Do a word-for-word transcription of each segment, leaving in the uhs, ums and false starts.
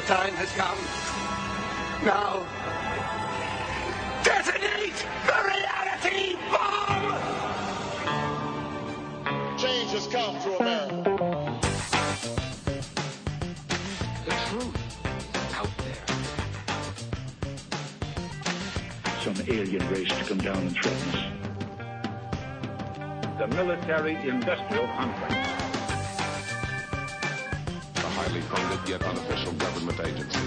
time has come. Now, detonate the reality bomb! Change has come to America. The truth is out there. Some alien race to come down and threaten us. The military-industrial complex. A highly funded yet unofficial government agency.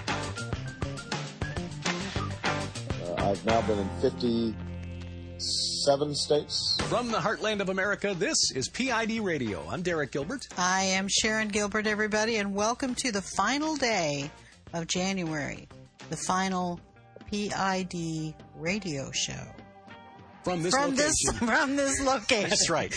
Uh, I've now been in fifty-seven states. From the heartland of America, this is P I D Radio. I'm Derek Gilbert. I am Sharon Gilbert, everybody, and welcome to the final day of January, the final P I D Radio show. From this from location. This, from this location. That's right.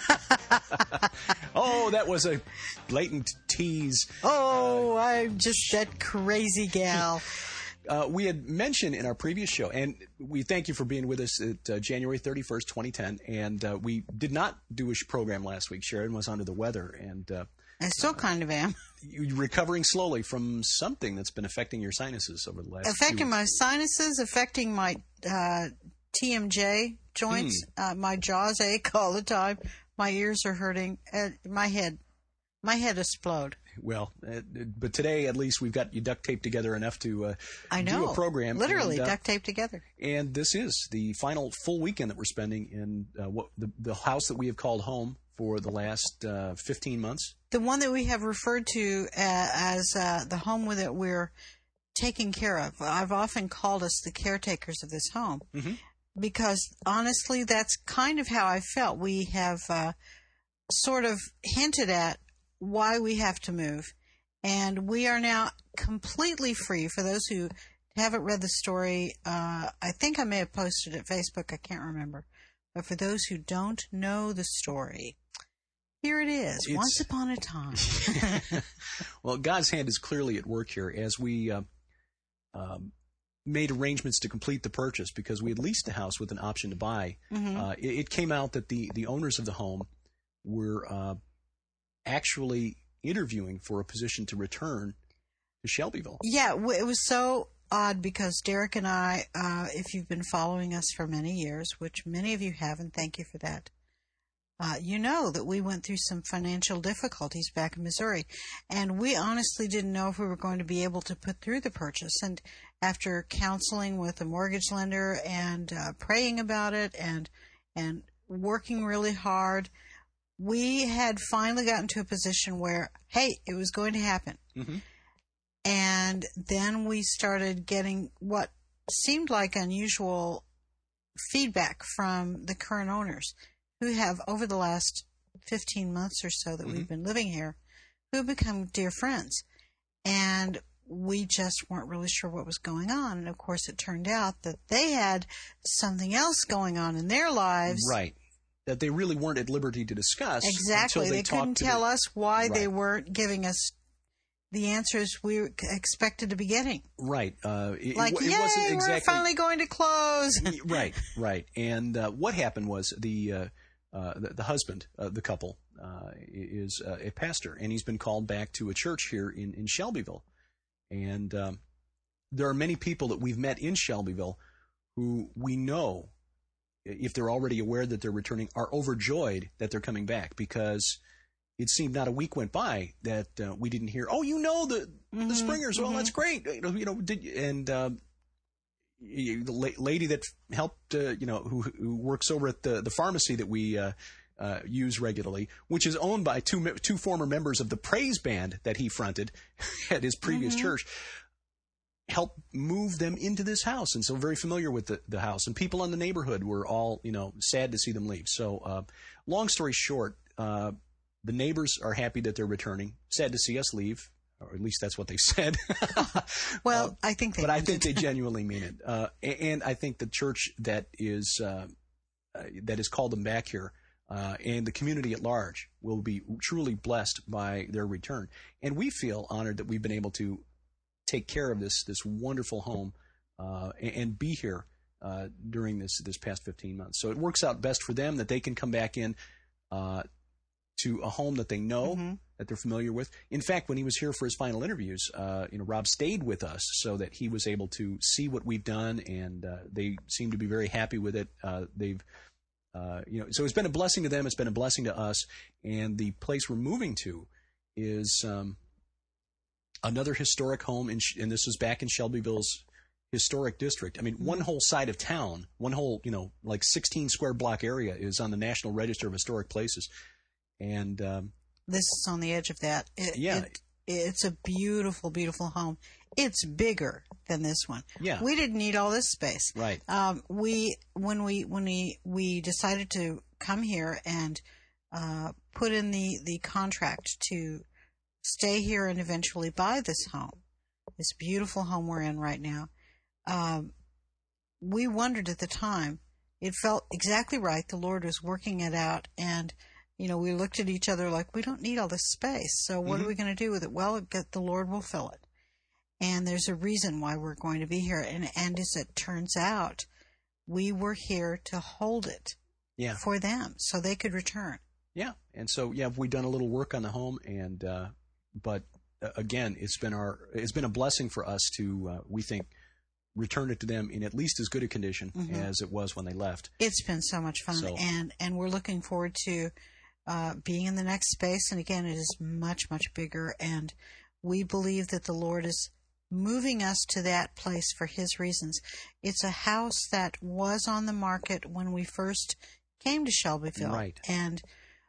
Oh, that was a blatant tease. Oh, I'm just that crazy gal. Uh, we had mentioned in our previous show, and we thank you for being with us at uh, January thirty-first, twenty ten, and uh, we did not do a sh- program last week. Sharon was under the weather, and uh, I still kind of am. You're recovering slowly from something that's been affecting your sinuses over the last Affecting few my sinuses, affecting my uh, T M J joints, Hmm. uh, my jaws ache all the time, my ears are hurting, uh, my head, my head explode. Well, uh, but today at least we've got you duct taped together enough to uh, I know. do a program. Literally and, uh, duct taped together. And this is the final full weekend that we're spending in uh, what the, the house that we have called home for the last uh, fifteen months. The one that we have referred to uh, as uh, the home that we're taking care of. I've often called us the caretakers of this home. Mm-hmm. Because honestly, that's kind of how I felt. We have uh, sort of hinted at why we have to move. And we are now completely free. For those who haven't read the story, uh, I think I may have posted it at Facebook. I can't remember. But for those who don't know the story, here it is. It's, Once upon a time. Well, God's hand is clearly at work here as we uh, um, made arrangements to complete the purchase because we had leased the house with an option to buy. Mm-hmm. Uh, it, it came out that the, the owners of the home were uh, actually interviewing for a position to return to Shelbyville. Yeah, w- it was so odd because Derek and I, uh, if you've been following us for many years, which many of you have, and thank you for that, uh, you know that we went through some financial difficulties back in Missouri, and we honestly didn't know if we were going to be able to put through the purchase. And after counseling with a mortgage lender and uh, praying about it and and working really hard, we had finally gotten to a position where, hey, it was going to happen. Mm-hmm. And then we started getting what seemed like unusual feedback from the current owners who have, over the last fifteen months or so that mm-hmm. we've been living here, who have become dear friends. And we just weren't really sure what was going on. And, of course, it turned out that they had something else going on in their lives. Right. That they really weren't at liberty to discuss. Exactly. Until they, they couldn't tell the, us why right. they weren't giving us the answers we expected to be getting. Right. Uh, it, like, it yay, wasn't exactly, we're finally going to close. Right, right. And uh, what happened was the uh, uh, the, the husband of the couple uh, is uh, a pastor, and he's been called back to a church here in, in Shelbyville. And um, there are many people that we've met in Shelbyville who we know, if they're already aware that they're returning, are overjoyed that they're coming back because it seemed not a week went by that uh, we didn't hear, oh, you know, the mm-hmm, the Springers, well, mm-hmm. that's great. You know, you know did, and uh, the la- lady that helped, uh, you know, who, who works over at the, the pharmacy that we uh, uh, use regularly, which is owned by two two former members of the praise band that he fronted at his previous mm-hmm. church, helped move them into this house, and so very familiar with the, the house. And people in the neighborhood were all, you know, sad to see them leave. So, uh, long story short, uh, the neighbors are happy that they're returning. Sad to see us leave, or at least that's what they said. Well, uh, I think they But I meant think it. they genuinely mean it. Uh, and I think the church that is uh, uh, that has called them back here uh, and the community at large will be truly blessed by their return. And we feel honored that we've been able to take care of this this wonderful home uh, and, and be here uh, during this this past fifteen months. So it works out best for them that they can come back in uh, to a home that they know, mm-hmm. that they're familiar with. In fact, when he was here for his final interviews, uh, you know, Rob stayed with us so that he was able to see what we've done, and uh, they seem to be very happy with it. Uh, they've, uh, you know, so it's been a blessing to them. It's been a blessing to us, and the place we're moving to is um, another historic home, in, and this is back in Shelbyville's historic district. I mean, one whole side of town, one whole, you know, like sixteen square block area is on the National Register of Historic Places, and um, this is on the edge of that. It, yeah. It, it's a beautiful, beautiful home. It's bigger than this one. Yeah. We didn't need all this space. Right. Um, we when we when we, we decided to come here and uh, put in the, the contract to stay here and eventually buy this home, this beautiful home we're in right now, um, we wondered at the time. It felt exactly right. The Lord was working it out, and you know, we looked at each other like, we don't need all this space, so what mm-hmm. are we going to do with it? Well, the Lord will fill it. And there's a reason why we're going to be here. And, and as it turns out, we were here to hold it yeah. for them so they could return. Yeah. And so, yeah, we've done a little work on the home, and uh, but uh, again, it's been our it's been a blessing for us to, uh, we think, return it to them in at least as good a condition mm-hmm. as it was when they left. It's been so much fun, so, and, and we're looking forward to Uh, being in the next space. And again, it is much, much bigger. And we believe that the Lord is moving us to that place for His reasons. It's a house that was on the market when we first came to Shelbyville. Right. And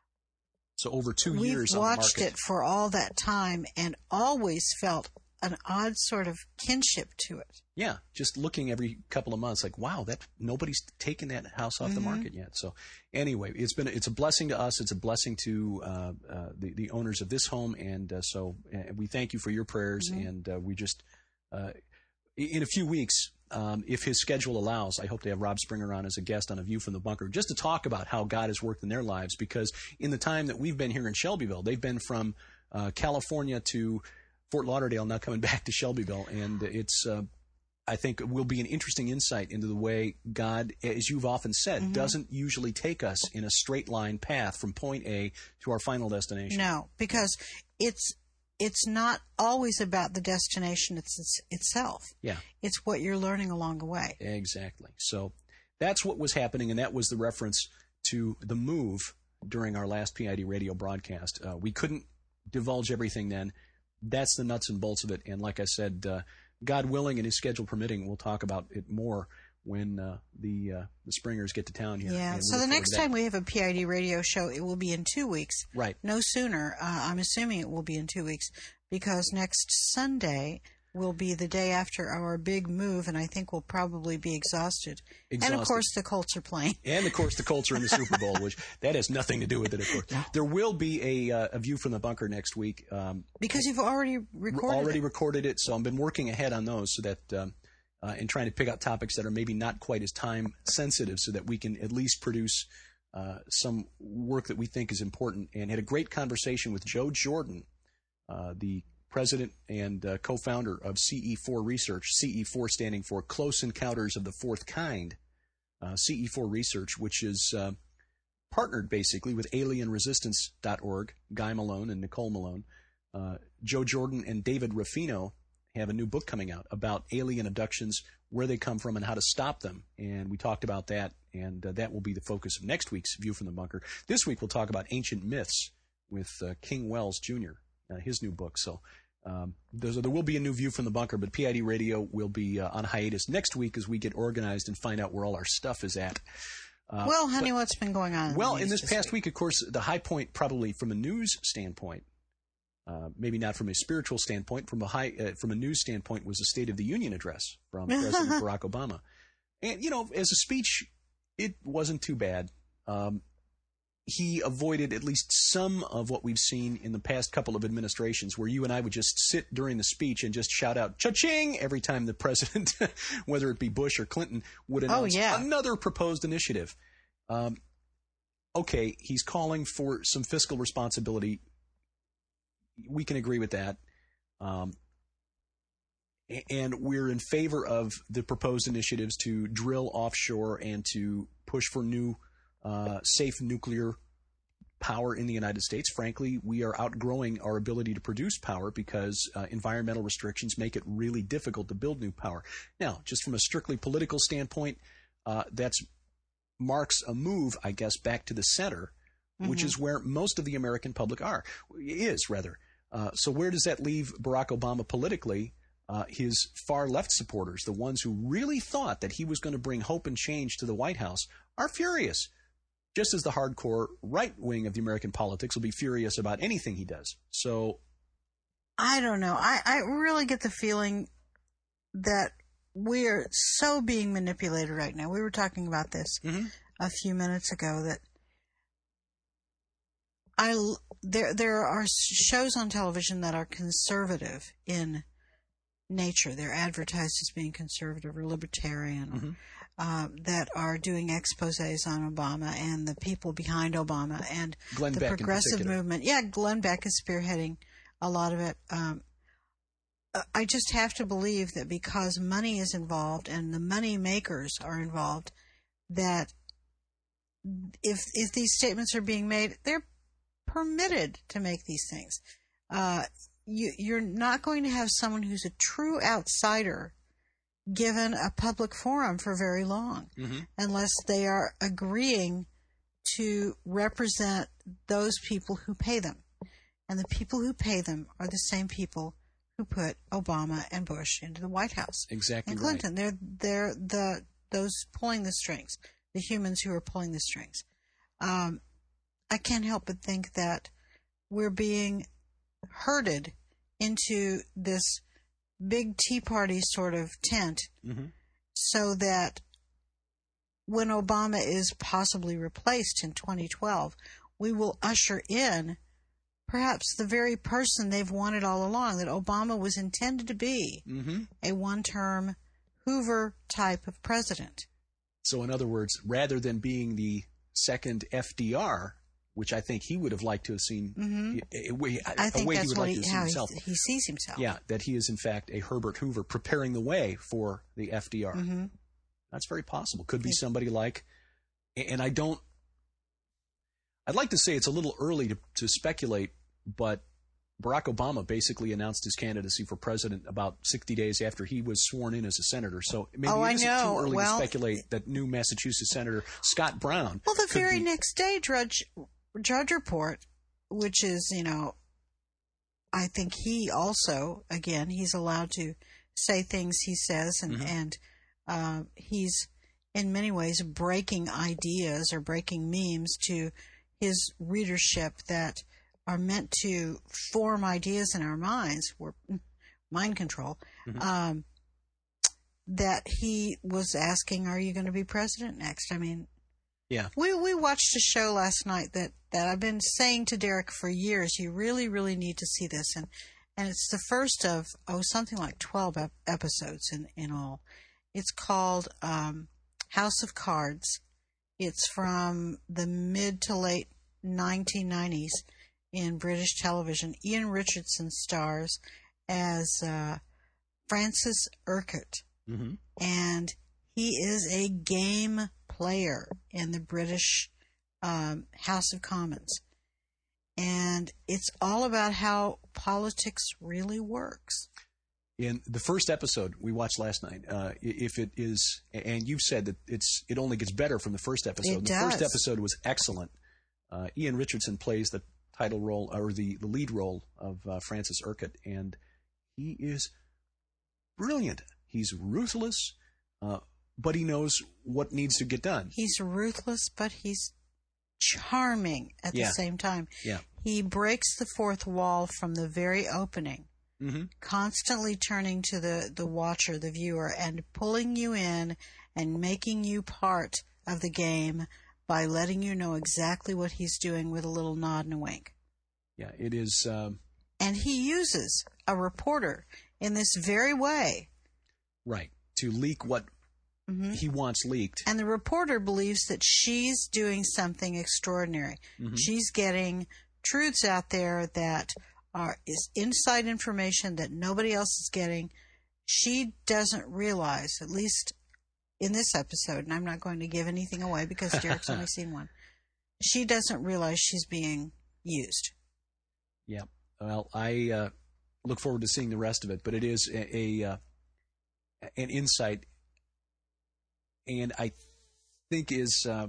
so over two we've years watched on the market. it for all that time and always felt an odd sort of kinship to it. Yeah, just looking every couple of months, like, wow, that nobody's taken that house off mm-hmm. the market yet. So, anyway, it's been it's a blessing to us. It's a blessing to uh, uh, the the owners of this home, and uh, so uh, we thank you for your prayers. Mm-hmm. And uh, we just uh, in a few weeks, um, if his schedule allows, I hope to have Rob Springer on as a guest on A View from the Bunker, just to talk about how God has worked in their lives. Because in the time that we've been here in Shelbyville, they've been from uh, California to Fort Lauderdale, now coming back to Shelbyville, and it's, uh, I think, will be an interesting insight into the way God, as you've often said, mm-hmm. doesn't usually take us in a straight line path from point A to our final destination. No, because it's it's not always about the destination it's, it's itself. Yeah, it's what you're learning along the way. Exactly. So that's what was happening, and that was the reference to the move during our last P I D radio broadcast. Uh, we couldn't divulge everything then. That's the nuts and bolts of it. And like I said, uh, God willing and His schedule permitting, we'll talk about it more when uh, the uh, the Springers get to town here. Yeah, so the next time we have a P I D radio show, it will be in two weeks. Right. No sooner. Uh, I'm assuming it will be in two weeks because next Sunday will be the day after our big move, and I think we'll probably be exhausted. Exhausted. And, of course, the Colts are playing. And, of course, the Colts are in the Super Bowl, which that has nothing to do with it, of course. No. There will be a, uh, a View from the Bunker next week. Um, because you've already recorded already it. recorded it, so I've been working ahead on those so that um, uh, and trying to pick out topics that are maybe not quite as time sensitive so that we can at least produce uh, some work that we think is important. And had a great conversation with Joe Jordan, uh, the president and uh, co-founder of C E four Research, C E four standing for Close Encounters of the Fourth Kind, uh, C E four Research, which is uh, partnered basically with alien resistance dot org, Guy Malone and Nicole Malone. Uh, Joe Jordan and David Ruffino have a new book coming out about alien abductions, where they come from, and how to stop them. And we talked about that, and uh, that will be the focus of next week's View from the Bunker. This week we'll talk about ancient myths with uh, King Wells Junior, uh, his new book. So Um, there will be a new View from the Bunker, but P I D Radio will be uh, on hiatus next week as we get organized and find out where all our stuff is at. Uh, well, honey, but, what's been going on? Well, in this, this past week? week, of course, the high point probably from a news standpoint, uh, maybe not from a spiritual standpoint, from a high uh, from a news standpoint, was the State of the Union address from President Barack Obama. And, you know, as a speech, it wasn't too bad. Um, he avoided at least some of what we've seen in the past couple of administrations, where you and I would just sit during the speech and just shout out "cha-ching" every time the president, whether it be Bush or Clinton, would announce oh, yeah. another proposed initiative. Um, okay, he's calling for some fiscal responsibility. We can agree with that. Um, and we're in favor of the proposed initiatives to drill offshore and to push for new Uh, safe nuclear power in the United States. Frankly, we are outgrowing our ability to produce power because uh, environmental restrictions make it really difficult to build new power. Now, just from a strictly political standpoint, uh, that's marks a move, I guess, back to the center, mm-hmm. which is where most of the American public are, is rather. Uh, so where does that leave Barack Obama politically? Uh, his far left supporters, the ones who really thought that he was going to bring hope and change to the White House, are furious. Just as the hardcore right wing of the American politics will be furious about anything he does. So, I don't know. I, I really get the feeling that we're so being manipulated right now. We were talking about this mm-hmm. a few minutes ago. That I there there are shows on television that are conservative in nature. They're advertised as being conservative or libertarian, mm-hmm. or, uh, that are doing exposés on Obama and the people behind Obama and Glenn the Beck progressive movement. Yeah, Glenn Beck is spearheading a lot of it. Um, I just have to believe that because money is involved and the money makers are involved, that if if these statements are being made, they're permitted to make these things. Uh, You, you're not going to have someone who's a true outsider given a public forum for very long, mm-hmm. unless they are agreeing to represent those people who pay them. And the people who pay them are the same people who put Obama and Bush into the White House. Exactly and Clinton. Right. They're, they're the, those pulling the strings, the humans who are pulling the strings. Um, I can't help but think that we're being herded into this big Tea Party sort of tent, mm-hmm. so that when Obama is possibly replaced in twenty twelve, we will usher in perhaps the very person they've wanted all along, that Obama was intended to be mm-hmm. a one-term Hoover type of president. So in other words, rather than being the second F D R, which I think he would have liked to have seen, mm-hmm. a, a way, a I think way that's he would what like he, to have seen himself. He, he sees himself. Yeah, that he is in fact a Herbert Hoover preparing the way for the F D R. Mm-hmm. That's very possible. Could be somebody like, and I don't, I'd like to say it's a little early to, to speculate, but Barack Obama basically announced his candidacy for president about sixty days after he was sworn in as a senator. So maybe oh, it isn't I know. too early well, to speculate that new Massachusetts Senator Scott Brown. Well, the very be, next day, Drudge, Drudge Report, which is, you know, I think he also, again, he's allowed to say things he says, and, mm-hmm. and uh, he's in many ways breaking ideas or breaking memes to his readership that are meant to form ideas in our minds, or mind control, mm-hmm. um, that he was asking, are you going to be president next? I mean, yeah. We we watched a show last night that, that I've been saying to Derek for years, you really, really need to see this. And, and it's the first of, oh, something like twelve ep- episodes in, in all. It's called um, House of Cards. It's from the mid to late nineteen nineties in British television. Ian Richardson stars as uh, Francis Urquhart. Mm-hmm. And he is a game player in the British um, House of Commons. And it's all about how politics really works. In the first episode we watched last night, uh, if it is, and you've said that it's, it only gets better from the first episode. It the does. first episode was excellent. Uh, Ian Richardson plays the title role, or the, the lead role of uh, Francis Urquhart, and he is brilliant. He's ruthless, uh, but he knows what needs to get done. He's ruthless, but he's charming at yeah. the same time. Yeah. He breaks the fourth wall from the very opening, mm-hmm. constantly turning to the, the watcher, the viewer, and pulling you in and making you part of the game by letting you know exactly what he's doing with a little nod and a wink. Yeah, it is. Um... And he uses a reporter in this very way. Right, to leak what mm-hmm. he wants leaked. And the reporter believes that she's doing something extraordinary. Mm-hmm. She's getting truths out there that are is inside information that nobody else is getting. She doesn't realize, at least in this episode, and I'm not going to give anything away because Derek's only seen one, she doesn't realize she's being used. Yeah. Well, I uh, look forward to seeing the rest of it, but it is a, a uh, an insight, and I think is uh,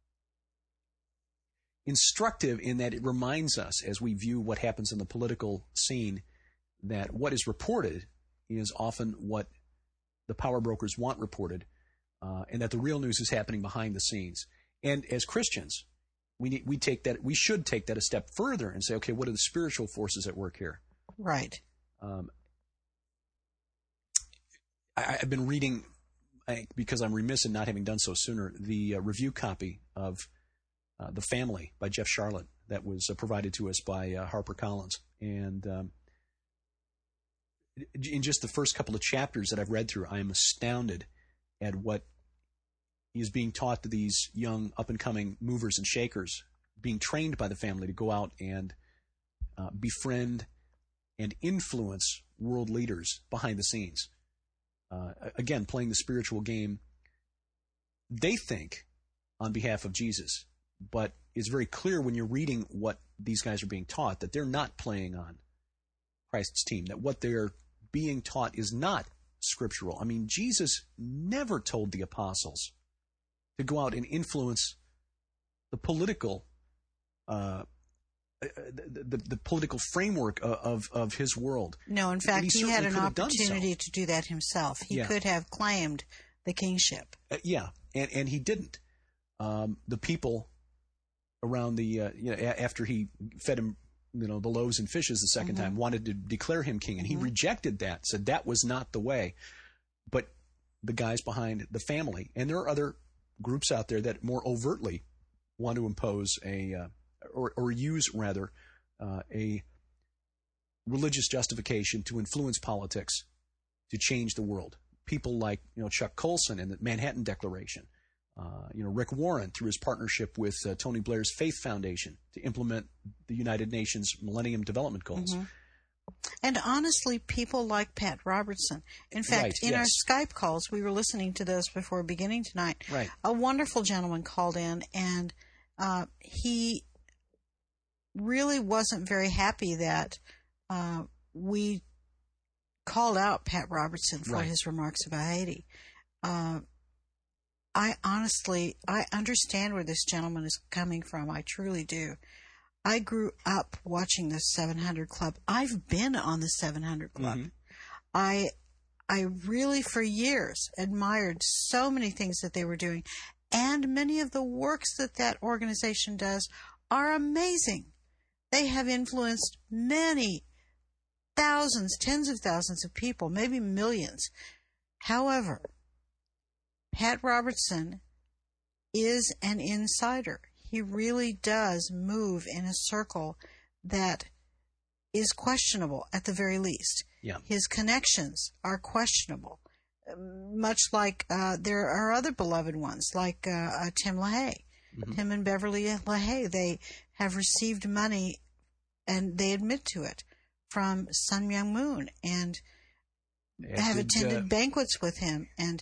instructive in that it reminds us, as we view what happens in the political scene, that what is reported is often what the power brokers want reported, uh, and that the real news is happening behind the scenes. And as Christians, we need, we take that we should take that a step further and say, okay, what are the spiritual forces at work here? Right. Um, I, I've been reading, I, because I'm remiss in not having done so sooner, the uh, review copy of uh, The Family by Jeff Charlotte that was uh, provided to us by uh, HarperCollins. And um, in just the first couple of chapters that I've read through, I am astounded at what is being taught to these young up-and-coming movers and shakers, being trained by the family to go out and uh, befriend and influence world leaders behind the scenes. Uh, again, playing the spiritual game, they think on behalf of Jesus, but it's very clear when you're reading what these guys are being taught that they're not playing on Christ's team, that what they're being taught is not scriptural. I mean, Jesus never told the apostles to go out and influence the political uh, the, the, the political framework of, of, of his world. No, in fact, he, he had an so. opportunity to do that himself. He yeah. could have claimed the kingship. Uh, yeah, and, and he didn't. Um, the people around the, uh, you know, a- after he fed him, you know, the loaves and fishes the second mm-hmm. time, wanted to declare him king, and he mm-hmm. rejected that, said that was not the way. But the guys behind the family, and there are other groups out there that more overtly want to impose a, uh, or, or use rather, uh, a religious justification to influence politics to change the world. People like, you know, Chuck Colson and the Manhattan Declaration, uh, you know, Rick Warren through his partnership with uh, Tony Blair's Faith Foundation to implement the United Nations Millennium Development Goals. Mm-hmm. And honestly, people like Pat Robertson. In fact, right, in yes. our Skype calls, we were listening to those before beginning tonight. Right. A wonderful gentleman called in, and uh, he really wasn't very happy that uh, we called out Pat Robertson for right. his remarks about Haiti. Uh, I honestly, I understand where this gentleman is coming from. I truly do. I grew up watching the seven hundred Club. I've been on the seven hundred Club. Mm-hmm. I, I really, for years, admired so many things that they were doing, and many of the works that that organization does are amazing. They have influenced many thousands, tens of thousands of people, maybe millions. However, Pat Robertson is an insider. He really does move in a circle that is questionable at the very least. Yeah. His connections are questionable, much like uh, there are other beloved ones, like uh, uh, Tim LaHaye. Mm-hmm. Tim and Beverly LaHaye, they have received money, and they admit to it, from Sun Myung Moon, and As have did, attended uh, banquets with him. And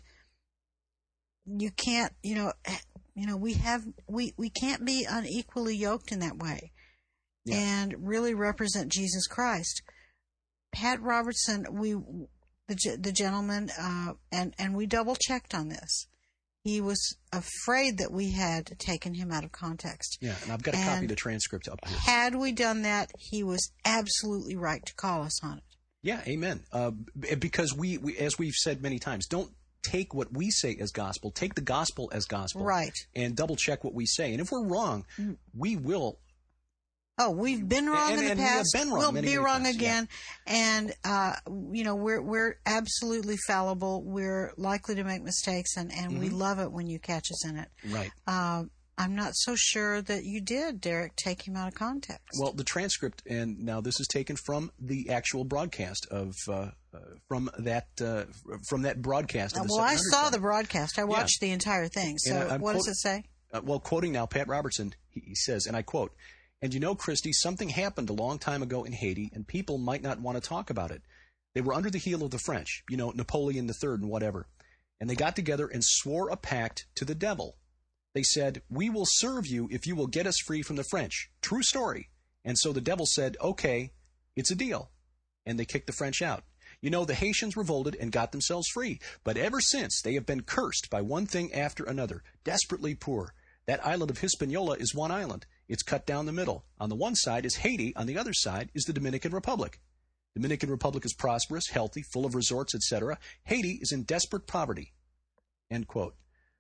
you can't, you know, you know, we have, we, we can't be unequally yoked in that way yeah. and really represent Jesus Christ. Pat Robertson, we, the the gentleman, uh, and, and we double checked on this. He was afraid that we had taken him out of context. Yeah, and I've got a and copy of the transcript up here. Had we done that, he was absolutely right to call us on it. Yeah, amen. Uh, because we, we, as we've said many times, don't take what we say as gospel. Take the gospel as gospel. Right. And double check what we say. And if we're wrong, mm. we will. Oh, we've been wrong and, in the and past. We have been wrong we'll many, be many wrong times. again. Yeah. And, uh, you know, we're, we're absolutely fallible. We're likely to make mistakes, and, and mm-hmm. we love it when you catch us in it. Right. Uh, I'm not so sure that you did, Derek, take him out of context. Well, the transcript, and now this is taken from the actual broadcast of, uh, uh, from that, uh, from that broadcast. Of the well, I saw Club. the broadcast. I watched yeah. the entire thing. So what quote- does it say? Uh, well, quoting now Pat Robertson, he, he says, and I quote, "And you know, Christy, something happened a long time ago in Haiti, and people might not want to talk about it. They were under the heel of the French, you know, Napoleon the Third and whatever. And they got together and swore a pact to the devil. They said, "We will serve you if you will get us free from the French." True story. And so the devil said, "Okay, it's a deal." And they kicked the French out. You know, the Haitians revolted and got themselves free. But ever since, they have been cursed by one thing after another, desperately poor. That island of Hispaniola is one island. It's cut down the middle. On the one side is Haiti. On the other side is the Dominican Republic. Dominican Republic is prosperous, healthy, full of resorts, et cetera. Haiti is in desperate poverty. End quote.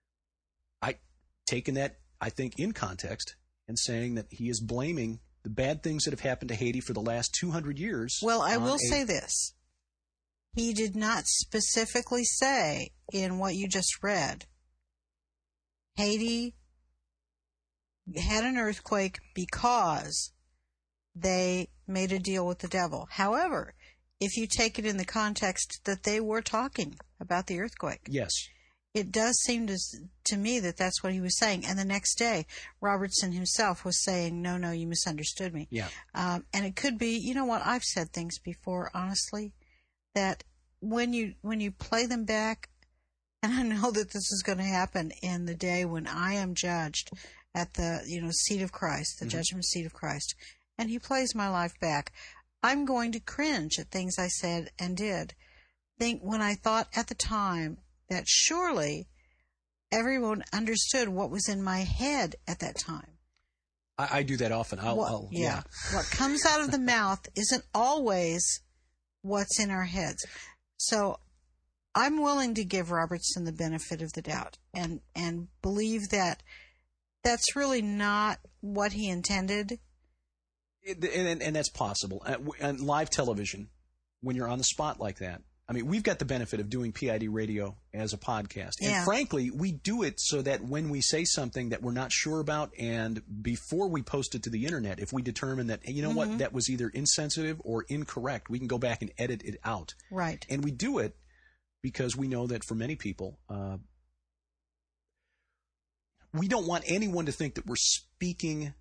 I taken that, I think, in context and saying that he is blaming the bad things that have happened to Haiti for the last two hundred years. Well, I will a, say this. He did not specifically say in what you just read, Haiti had an earthquake because they made a deal with the devil. However, if you take it in the context that they were talking about the earthquake, yes, it does seem to, to me that that's what he was saying. And the next day, Robertson himself was saying, no, no, you misunderstood me. Yeah. Um, and it could be, you know what, I've said things before, honestly, that when you when you play them back, and I know that this is going to happen in the day when I am judged at the, you know, seat of Christ, the mm-hmm. judgment seat of Christ, and he plays my life back, I'm going to cringe at things I said and did. Think when I thought at the time that surely everyone understood what was in my head at that time. I, I do that often. I'll, what, I'll, yeah. yeah. What comes out of the mouth isn't always what's in our heads. So I'm willing to give Robertson the benefit of the doubt and, and believe that that's really not what he intended. And, and, and that's possible. And live television, when you're on the spot like that, I mean, we've got the benefit of doing P I D radio as a podcast. And yeah. frankly, we do it so that when we say something that we're not sure about and before we post it to the internet, if we determine that, you know mm-hmm. what, that was either insensitive or incorrect, we can go back and edit it out. Right. And we do it because we know that for many people, uh, we don't want anyone to think that we're speaking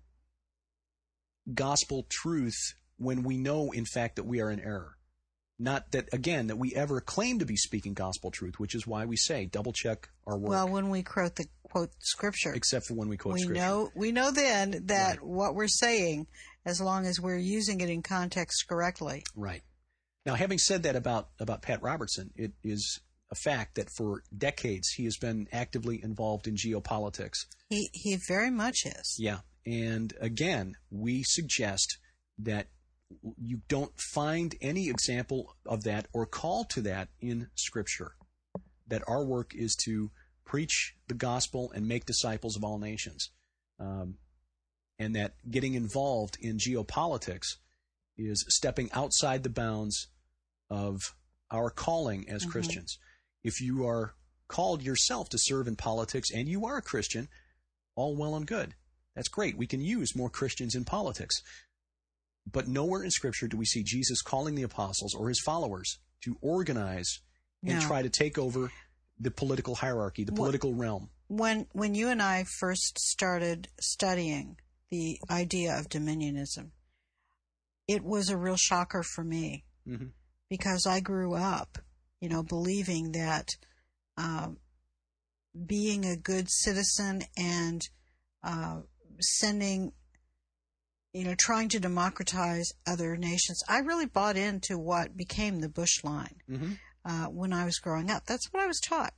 gospel truth when we know, in fact, that we are in error. Not that, again, that we ever claim to be speaking gospel truth, which is why we say double check our work. Well, when we quote the quote scripture, except for when we quote we scripture, know we know then that right. what we're saying, as long as we're using it in context correctly. Right. Now, having said that about about Pat Robertson, it is a fact that for decades he has been actively involved in geopolitics. He he very much is. Yeah, and again, we suggest that you don't find any example of that or call to that in Scripture, that our work is to preach the gospel and make disciples of all nations, um, and that getting involved in geopolitics is stepping outside the bounds of our calling as mm-hmm. Christians. If you are called yourself to serve in politics and you are a Christian, all well and good. That's great. We can use more Christians in politics. But nowhere in Scripture do we see Jesus calling the apostles or his followers to organize and no. try to take over the political hierarchy, the political realm. When when you and I first started studying the idea of dominionism, it was a real shocker for me mm-hmm. because I grew up, you know, believing that um, being a good citizen and uh, sending you know, trying to democratize other nations. I really bought into what became the Bush line mm-hmm. uh, when I was growing up. That's what I was taught.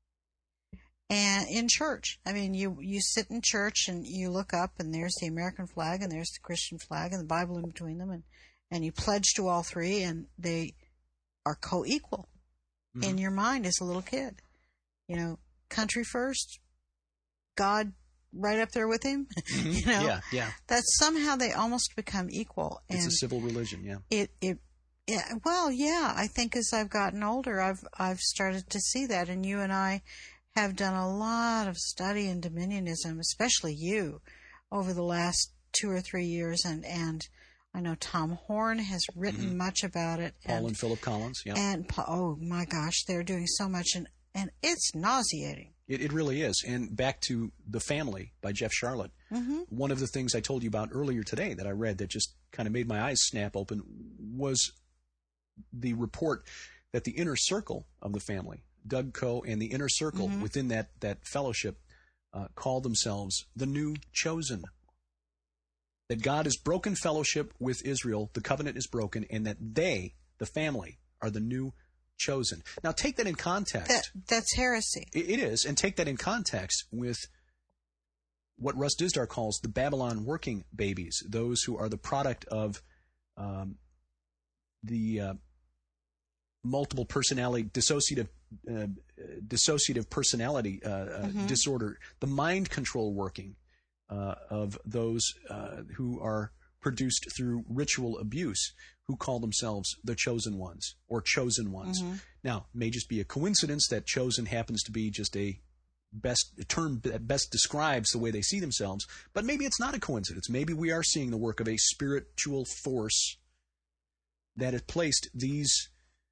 And in church, I mean, you, you sit in church and you look up and there's the American flag and there's the Christian flag and the Bible in between them, and, and you pledge to all three, and they are co-equal mm-hmm. in your mind as a little kid. You know, country first, God right up there with him, mm-hmm. you know, yeah, yeah. that somehow they almost become equal. And it's a civil religion, yeah. It, it, yeah, well, yeah, I think as I've gotten older, I've, I've started to see that. And you and I have done a lot of study in dominionism, especially you, over the last two or three years. And, and I know Tom Horn has written mm-hmm. much about it. Paul and, and Philip Collins, yeah. And, oh my gosh, they're doing so much, and, and it's nauseating. It, it really is. And back to The Family by Jeff Charlotte. Mm-hmm. One of the things I told you about earlier today that I read that just kind of made my eyes snap open was the report that the inner circle of the family, Doug Coe and the inner circle mm-hmm. within that, that fellowship, uh, call themselves the new chosen. That God has broken fellowship with Israel, the covenant is broken, and that they, the family, are the new chosen. Now take that in context. That, that's heresy. It, it is, and take that in context with what Russ Dizdar calls the Babylon working babies, those who are the product of um, the uh, multiple personality, dissociative, uh, dissociative personality uh, mm-hmm. uh, disorder, the mind control working uh, of those uh, who are produced through ritual abuse, who call themselves the chosen ones or chosen ones. Mm-hmm. Now, it may just be a coincidence that chosen happens to be just a best a term that best describes the way they see themselves, but maybe it's not a coincidence. Maybe we are seeing the work of a spiritual force that has placed these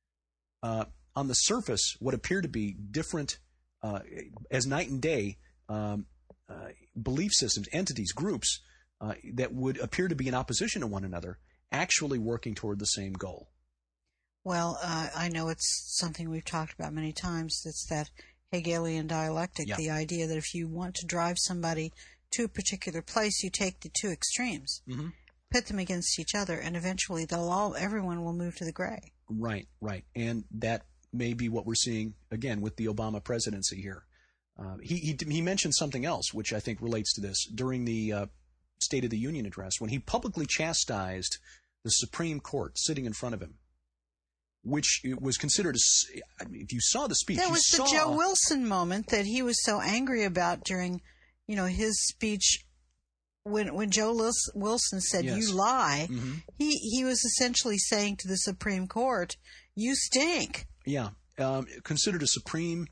uh, on the surface what appear to be different uh, as night and day um, uh, belief systems, entities, groups uh, that would appear to be in opposition to one another, actually working toward the same goal. Well, uh, I know it's something we've talked about many times. It's that Hegelian dialectic, yeah. The idea that if you want to drive somebody to a particular place, you take the two extremes, mm-hmm. pit them against each other, and eventually they'll all, everyone will move to the gray. Right, right. And that may be what we're seeing, again, with the Obama presidency here. Uh, he, he he mentioned something else, which I think relates to this, during the uh, State of the Union address, when he publicly chastised the Supreme Court sitting in front of him, which was considered, a, I mean, if you saw the speech, that was you the saw, Joe Wilson moment that he was so angry about during, you know, his speech. When when Joe Wilson said, yes. "You lie," mm-hmm. he he was essentially saying to the Supreme Court, "You stink." Yeah, um, considered a supreme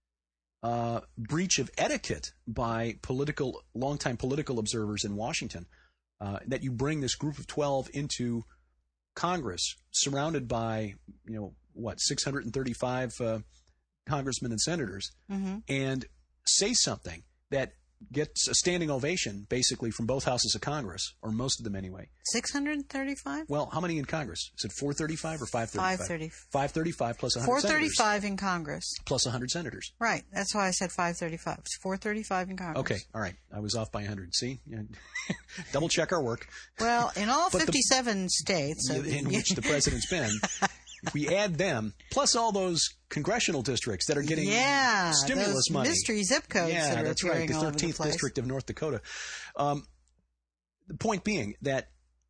uh, breach of etiquette by political, longtime political observers in Washington, uh, that you bring this group of twelve into Congress, surrounded by, you know, what, six hundred thirty-five uh, congressmen and senators, mm-hmm. and say something that gets a standing ovation, basically, from both houses of Congress, or most of them anyway. six hundred thirty-five? Well, how many in Congress? Is it four thirty-five or five thirty-five? five thirty-five. five thirty-five plus one hundred four thirty-five senators. In Congress. Plus one hundred senators. Right. That's why I said five thirty-five. It's four thirty-five in Congress. Okay. All right. I was off by one hundred. See? Double check our work. Well, in all But fifty-seven the, states. In which the president's been, if we add them, plus all those congressional districts that are getting yeah, stimulus those money. mystery zip codes yeah, that are that's right. The thirteenth the district of North Dakota. Um, the point being that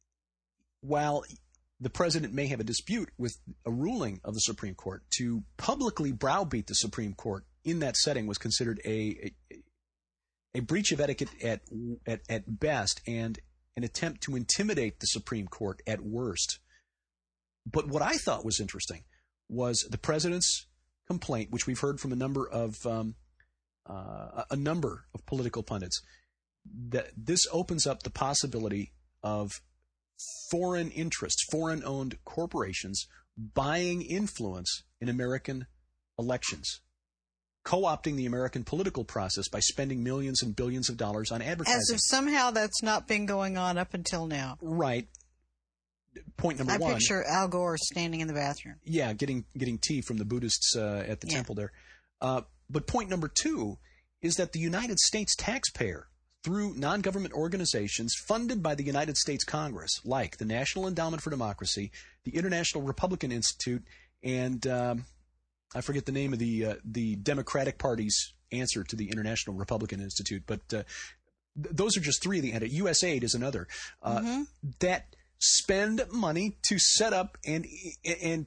while the president may have a dispute with a ruling of the Supreme Court, to publicly browbeat the Supreme Court in that setting was considered a a, a breach of etiquette at, at at best, and an attempt to intimidate the Supreme Court at worst. But what I thought was interesting was the president's complaint, which we've heard from a number of um, uh, a number of political pundits, that this opens up the possibility of foreign interests, foreign-owned corporations buying influence in American elections, co-opting the American political process by spending millions and billions of dollars on advertising. As if somehow that's not been going on up until now. Right. Point number I one. I picture Al Gore standing in the bathroom. Yeah, getting getting tea from the Buddhists uh, at the yeah. temple there. Uh, but point number two is that the United States taxpayer, through non-government organizations funded by the United States Congress, like the National Endowment for Democracy, the International Republican Institute, and um, I forget the name of the uh, the Democratic Party's answer to the International Republican Institute, but uh, th- those are just three of the entities. U S A I D is another. Uh, mm-hmm. That spend money to set up and and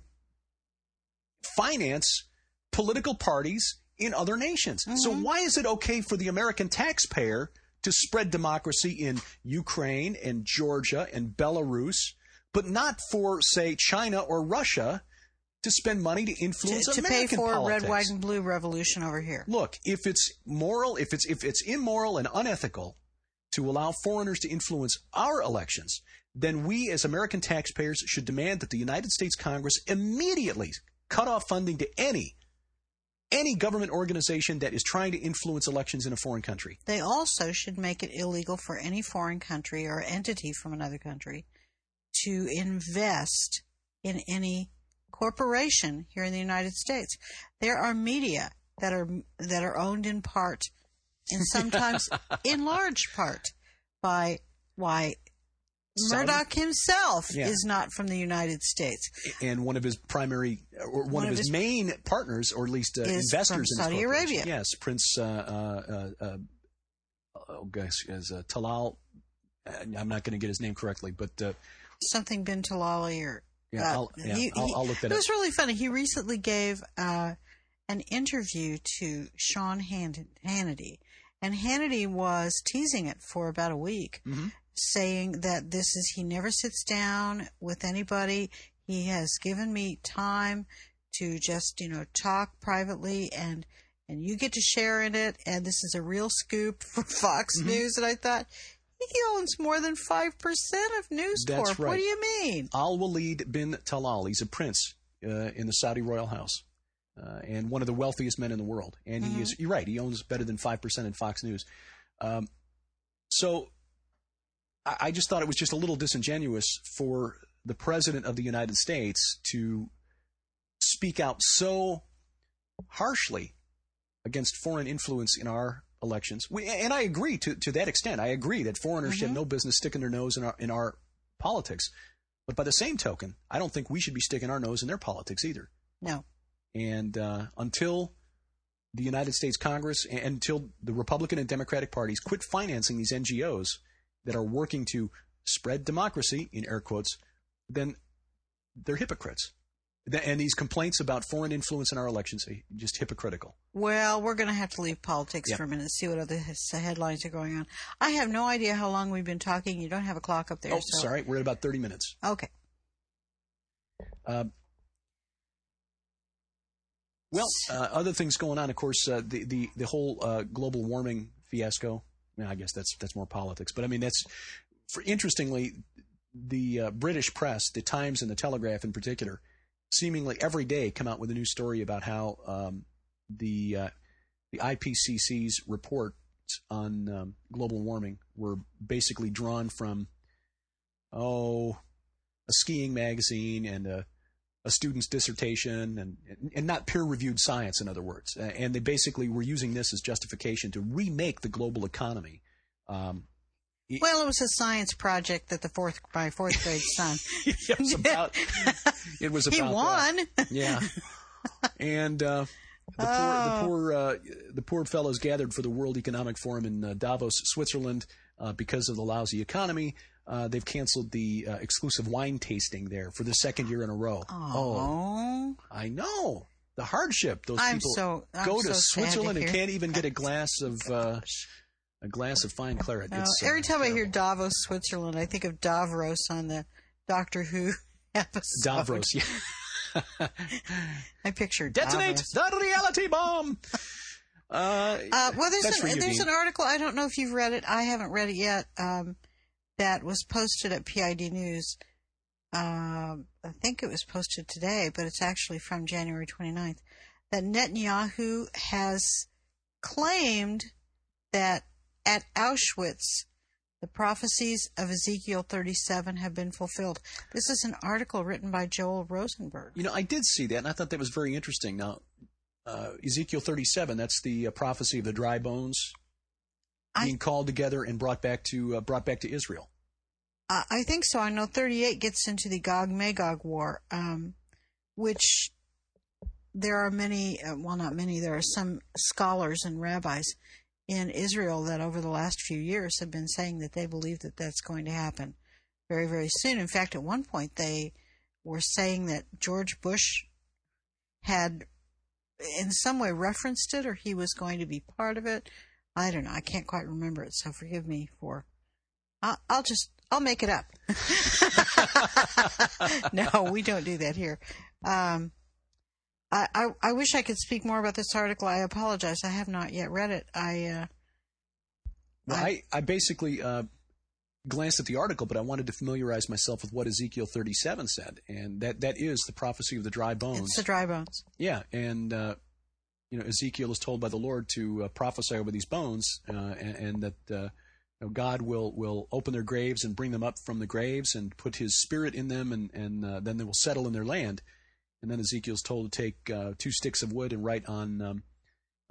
finance political parties in other nations. Mm-hmm. So why is it okay for the American taxpayer to spread democracy in Ukraine and Georgia and Belarus, but not for, say, China or Russia to spend money to influence to, to American pay for politics? a red, white, and blue revolution over here? Look, if it's moral, if it's if it's immoral and unethical to allow foreigners to influence our elections, then we as American taxpayers should demand that the United States Congress immediately cut off funding to any any government organization that is trying to influence elections in a foreign country. They also should make it illegal for any foreign country or entity from another country to invest in any corporation here in the United States. There are media that are that are owned in part and sometimes in large part by why Saudi? Murdoch himself Yeah. is not from the United States. And one of his primary, or one, One of of his, his- main partners, or at least uh, is investors from in his Saudi corporation. Arabia. Yes, Prince, uh, uh, uh, uh, oh gosh, is uh, Talal. uh, I'm not going to get his name correctly, but uh, Something bin Talali or yeah, uh, I'll, yeah he- I'll, he- I'll look that It up. was really funny. He recently gave uh, an interview to Sean Han- Hannity, and Hannity was teasing it for about a week, Mm-hmm. saying that this is he never sits down with anybody. He has given me time to just you know talk privately, and and you get to share in it. And this is a real scoop for Fox Mm-hmm. News. And I thought, he owns more than five percent of News That's Corp. right. What do you mean? Al Walid bin Talal. He's a prince uh, in the Saudi royal house, uh, and one of the wealthiest men in the world. And he is, you're right, he owns better than five percent in Fox News. Um, so I, I just thought it was just a little disingenuous for the president of the United States to speak out so harshly against foreign influence in our elections. We, and I agree to, to that extent. I agree that foreigners should have no business sticking their nose in our, in our politics. But by the same token, I don't think we should be sticking our nose in their politics either. No. And uh, until the United States Congress, and until the Republican and Democratic parties quit financing these N G Os that are working to spread democracy, in air quotes, then they're hypocrites. And these complaints about foreign influence in our elections are just hypocritical. Well, we're going to have to leave politics Yep. for a minute and see what other he- headlines are going on. I have no idea how long we've been talking. You don't have a clock up there. Oh, so. sorry. We're at about thirty minutes. Okay. Uh, well, uh, other things going on, of course, uh, the, the, the whole uh, global warming fiasco. I, mean, I guess that's that's more politics. But, I mean, that's for, interestingly, the uh, British press, the Times and the Telegraph in particular, seemingly every day come out with a new story about how um, the uh, the I P C C's reports on um, global warming were basically drawn from, oh, a skiing magazine and a, a student's dissertation and, and not peer-reviewed science, in other words. Uh, and they basically were using this as justification to remake the global economy. Um, Well, it was a science project that the fourth my fourth grade son. it was about. It was about. He won. That. Yeah, and uh, the poor, Oh. the poor, uh, the poor fellows gathered for the World Economic Forum in uh, Davos, Switzerland, uh, because of the lousy economy. Uh, they've canceled the uh, exclusive wine tasting there for the second year in a row. Oh, I know the hardship. Those I'm people so- I'm go so to sad to Switzerland and hear. can't even get a glass of uh, a glass of fine claret. no. It's, uh, Every time I hear terrible. Davos, Switzerland, I think of Davros on the Doctor Who episode. Davros, yeah. I picture Detonate Davos. the reality bomb. Uh, Uh, well, there's that's for an, you, there's Dean. an article. I don't know if you've read it. I haven't read it yet. Um, that was posted at P I D News. Um, I think it was posted today, but it's actually from January twenty-ninth. That Netanyahu has claimed that at Auschwitz, the prophecies of Ezekiel thirty-seven have been fulfilled. This is an article written by Joel Rosenberg. You know, I did see that, and I thought that was very interesting. Now, uh, Ezekiel thirty-seven, that's the uh, prophecy of the dry bones I- being called together and brought back to uh, brought back to Israel. Uh, I think so. I know thirty-eight gets into the Gog-Magog war, um, which there are many, uh, well, not many, there are some scholars and rabbis in Israel that over the last few years have been saying that they believe that that's going to happen very, very soon. In fact, at one point they were saying that George Bush had in some way referenced it or he was going to be part of it. I don't know. I can't quite remember it, so forgive me for... I'll, I'll just... I'll make it up. No, we don't do that here. Um, I, I I wish I could speak more about this article. I apologize. I have not yet read it. I uh, Well, I- I, I basically uh, glanced at the article, but I wanted to familiarize myself with what Ezekiel thirty-seven said, and that, that is the prophecy of the dry bones. it's the dry bones. Yeah, and uh, you know, Ezekiel is told by the Lord to uh, prophesy over these bones, uh, and, and that uh, you know, God will, will open their graves and bring them up from the graves and put His Spirit in them, and and uh, then they will settle in their land. And then Ezekiel's told to take uh, two sticks of wood and write on um,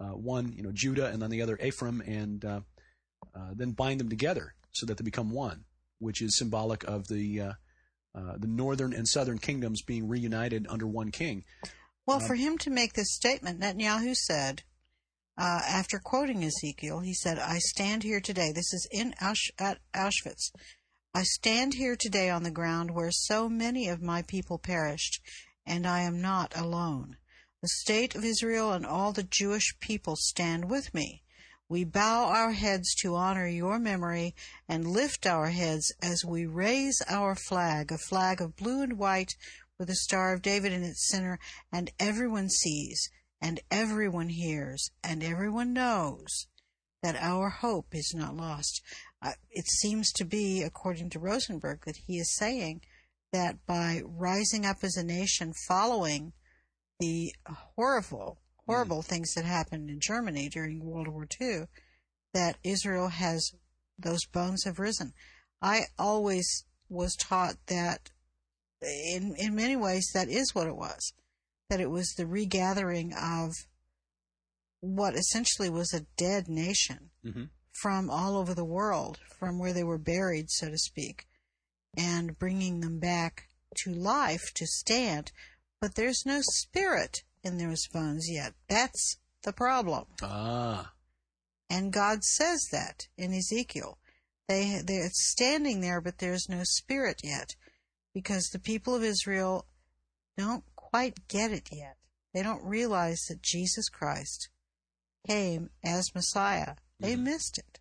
uh, one, you know, Judah, and then the other Ephraim, and uh, uh, then bind them together so that they become one, which is symbolic of the uh, uh, the northern and southern kingdoms being reunited under one king. Well, um, for him to make this statement, Netanyahu said, uh, after quoting Ezekiel, he said, I stand here today. This is in Ausch- at Auschwitz. I stand here today on the ground where so many of my people perished, and I am not alone. The state of Israel and all the Jewish people stand with me. We bow our heads to honor your memory and lift our heads as we raise our flag, a flag of blue and white with the Star of David in its center, and everyone sees, and everyone hears, and everyone knows that our hope is not lost. Uh, it seems to be, according to Rosenberg, that he is saying that by rising up as a nation following the horrible, horrible mm. things that happened in Germany during World War Two, that Israel has, those bones have risen. I always was taught that in in many ways that is what it was, that it was the regathering of what essentially was a dead nation mm-hmm. from all over the world, from where they were buried, so to speak, and bringing them back to life to stand. But there's no spirit in those bones yet. That's the problem. Ah. And God says that in Ezekiel. They, they're standing there, but there's no spirit yet, because the people of Israel don't quite get it yet. They don't realize that Jesus Christ came as Messiah. They mm-hmm. missed it.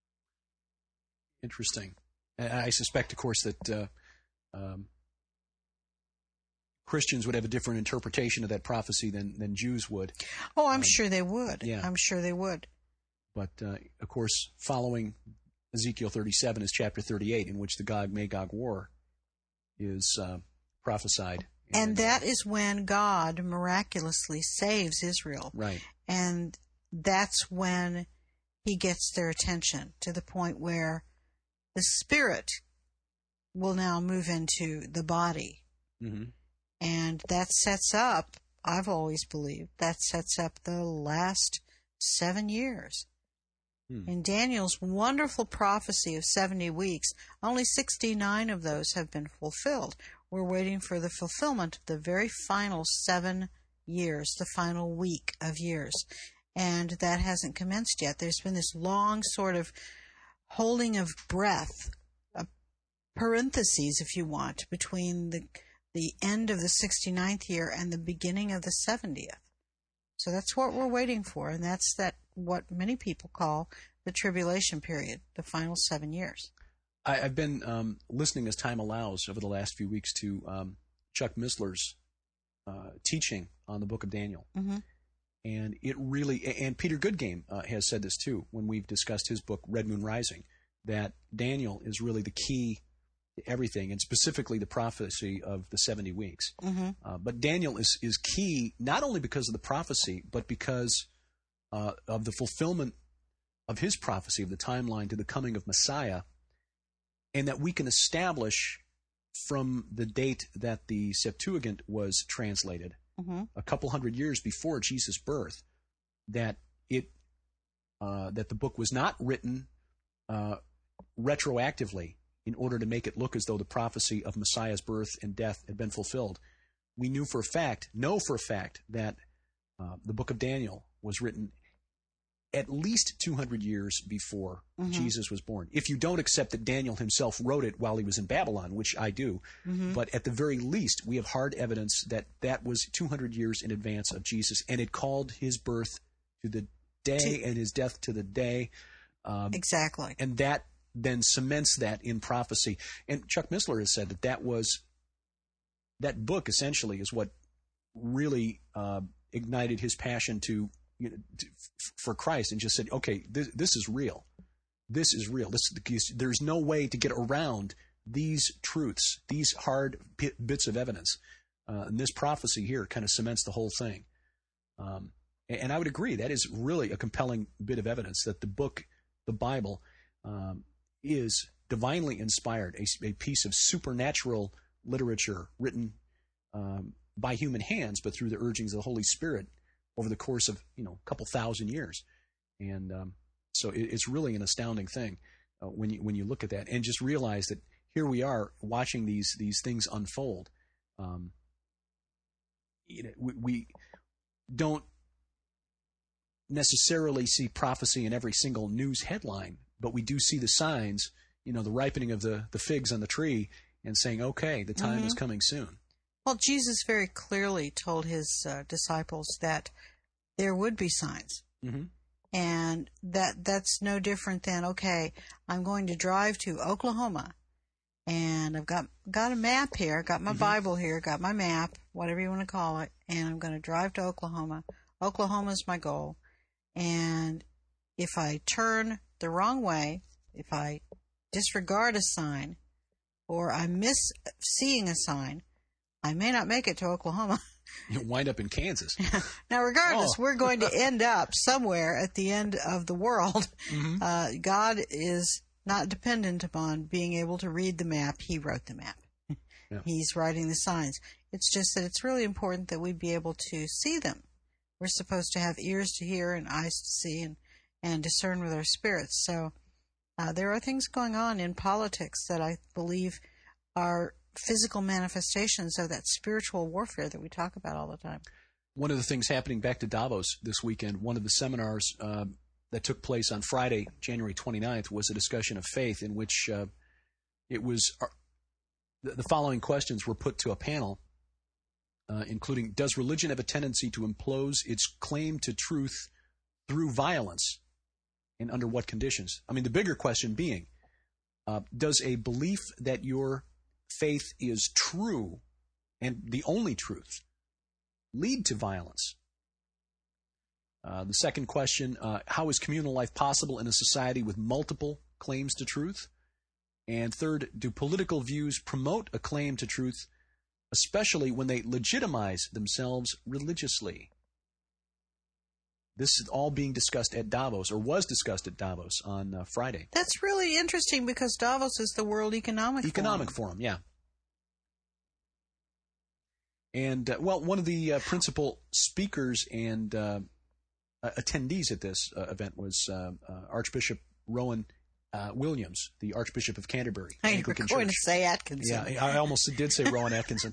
Interesting. I suspect, of course, that uh, um, Christians would have a different interpretation of that prophecy than, than Jews would. Oh, I'm um, sure they would. Yeah. I'm sure they would. But, uh, of course, following Ezekiel thirty-seven is chapter thirty-eight, in which the Gog-Magog war is uh, prophesied. And, and that is when God miraculously saves Israel. Right. And that's when he gets their attention, to the point where the spirit will now move into the body. Mm-hmm. And that sets up, I've always believed, that sets up the last seven years. Hmm. In Daniel's wonderful prophecy of seventy weeks, only sixty-nine of those have been fulfilled. We're waiting for the fulfillment of the very final seven years, the final week of years. And that hasn't commenced yet. There's been this long sort of holding of breath, uh, parentheses, if you want, between the the end of the sixty-ninth year and the beginning of the seventieth. So that's what we're waiting for, and that's that what many people call the tribulation period, the final seven years. I, I've been um, listening as time allows over the last few weeks to um, Chuck Missler's uh, teaching on the book of Daniel. Mm-hmm. And it really, and Peter Goodgame uh, has said this too when we've discussed his book, Red Moon Rising, that Daniel is really the key to everything, and specifically the prophecy of the seventy weeks. Mm-hmm. Uh, but Daniel is, is key not only because of the prophecy, but because uh, of the fulfillment of his prophecy of the timeline to the coming of Messiah, and that we can establish from the date that the Septuagint was translated, mm-hmm. a couple hundred years before Jesus' birth, that it uh, that the book was not written uh, retroactively in order to make it look as though the prophecy of Messiah's birth and death had been fulfilled. We knew for a fact, know for a fact, that uh, the book of Daniel was written at least two hundred years before mm-hmm. Jesus was born. If you don't accept that Daniel himself wrote it while he was in Babylon, which I do, mm-hmm. but at the very least, we have hard evidence that that was two hundred years in advance of Jesus, and it called his birth to the day to- and his death to the day. Um, exactly. And that then cements that in prophecy. And Chuck Missler has said that that was, that book essentially is what really uh, ignited his passion to, you know, to, for Christ, and just said, okay, this, this is real. This is real. This, there's no way to get around these truths, these hard bits of evidence. Uh, and this prophecy here kind of cements the whole thing. Um, and I would agree, that is really a compelling bit of evidence that the book, the Bible, um, is divinely inspired, a, a piece of supernatural literature written um, by human hands, but through the urgings of the Holy Spirit, over the course of, you know, a couple thousand years. And um, so it, it's really an astounding thing uh, when you when you look at that and just realize that here we are watching these these things unfold. Um, you know, we, we don't necessarily see prophecy in every single news headline, but we do see the signs, you know, the ripening of the, the figs on the tree and saying, okay, the time mm-hmm. is coming soon. Well, Jesus very clearly told his uh, disciples that there would be signs. Mm-hmm. And that that's no different than, okay, I'm going to drive to Oklahoma, and I've got got a map here, got my mm-hmm. Bible here, got my map, whatever you want to call it, and I'm going to drive to Oklahoma. Oklahoma's my goal. And if I turn the wrong way, if I disregard a sign, or I miss seeing a sign, I may not make it to Oklahoma. You'll wind up in Kansas. Now, regardless, oh. we're going to end up somewhere at the end of the world. Mm-hmm. Uh, God is not dependent upon being able to read the map. He wrote the map. Yeah. He's writing the signs. It's just that it's really important that we be able to see them. We're supposed to have ears to hear and eyes to see and, and discern with our spirits. So uh, there are things going on in politics that I believe are physical manifestations of that spiritual warfare that we talk about all the time. One of the things happening back to Davos this weekend, one of the seminars uh, that took place on Friday, January twenty-ninth, was a discussion of faith in which uh, it was uh, the, the following questions were put to a panel, uh, including, does religion have a tendency to impose its claim to truth through violence, and under what conditions? I mean, the bigger question being, uh, does a belief that your faith is true and the only truth lead to violence? Uh, the second question, uh, how is communal life possible in a society with multiple claims to truth? And third, do political views promote a claim to truth, especially when they legitimize themselves religiously? This is all being discussed at Davos, or was discussed at Davos on uh, Friday. That's really interesting because Davos is the World Economic Economic Forum. Forum, yeah. And, uh, well, one of the uh, principal speakers and uh, attendees at this uh, event was uh, uh, Archbishop Rowan uh, Williams, the Archbishop of Canterbury. I was going to say Atkinson. Yeah, I almost did say Rowan Atkinson.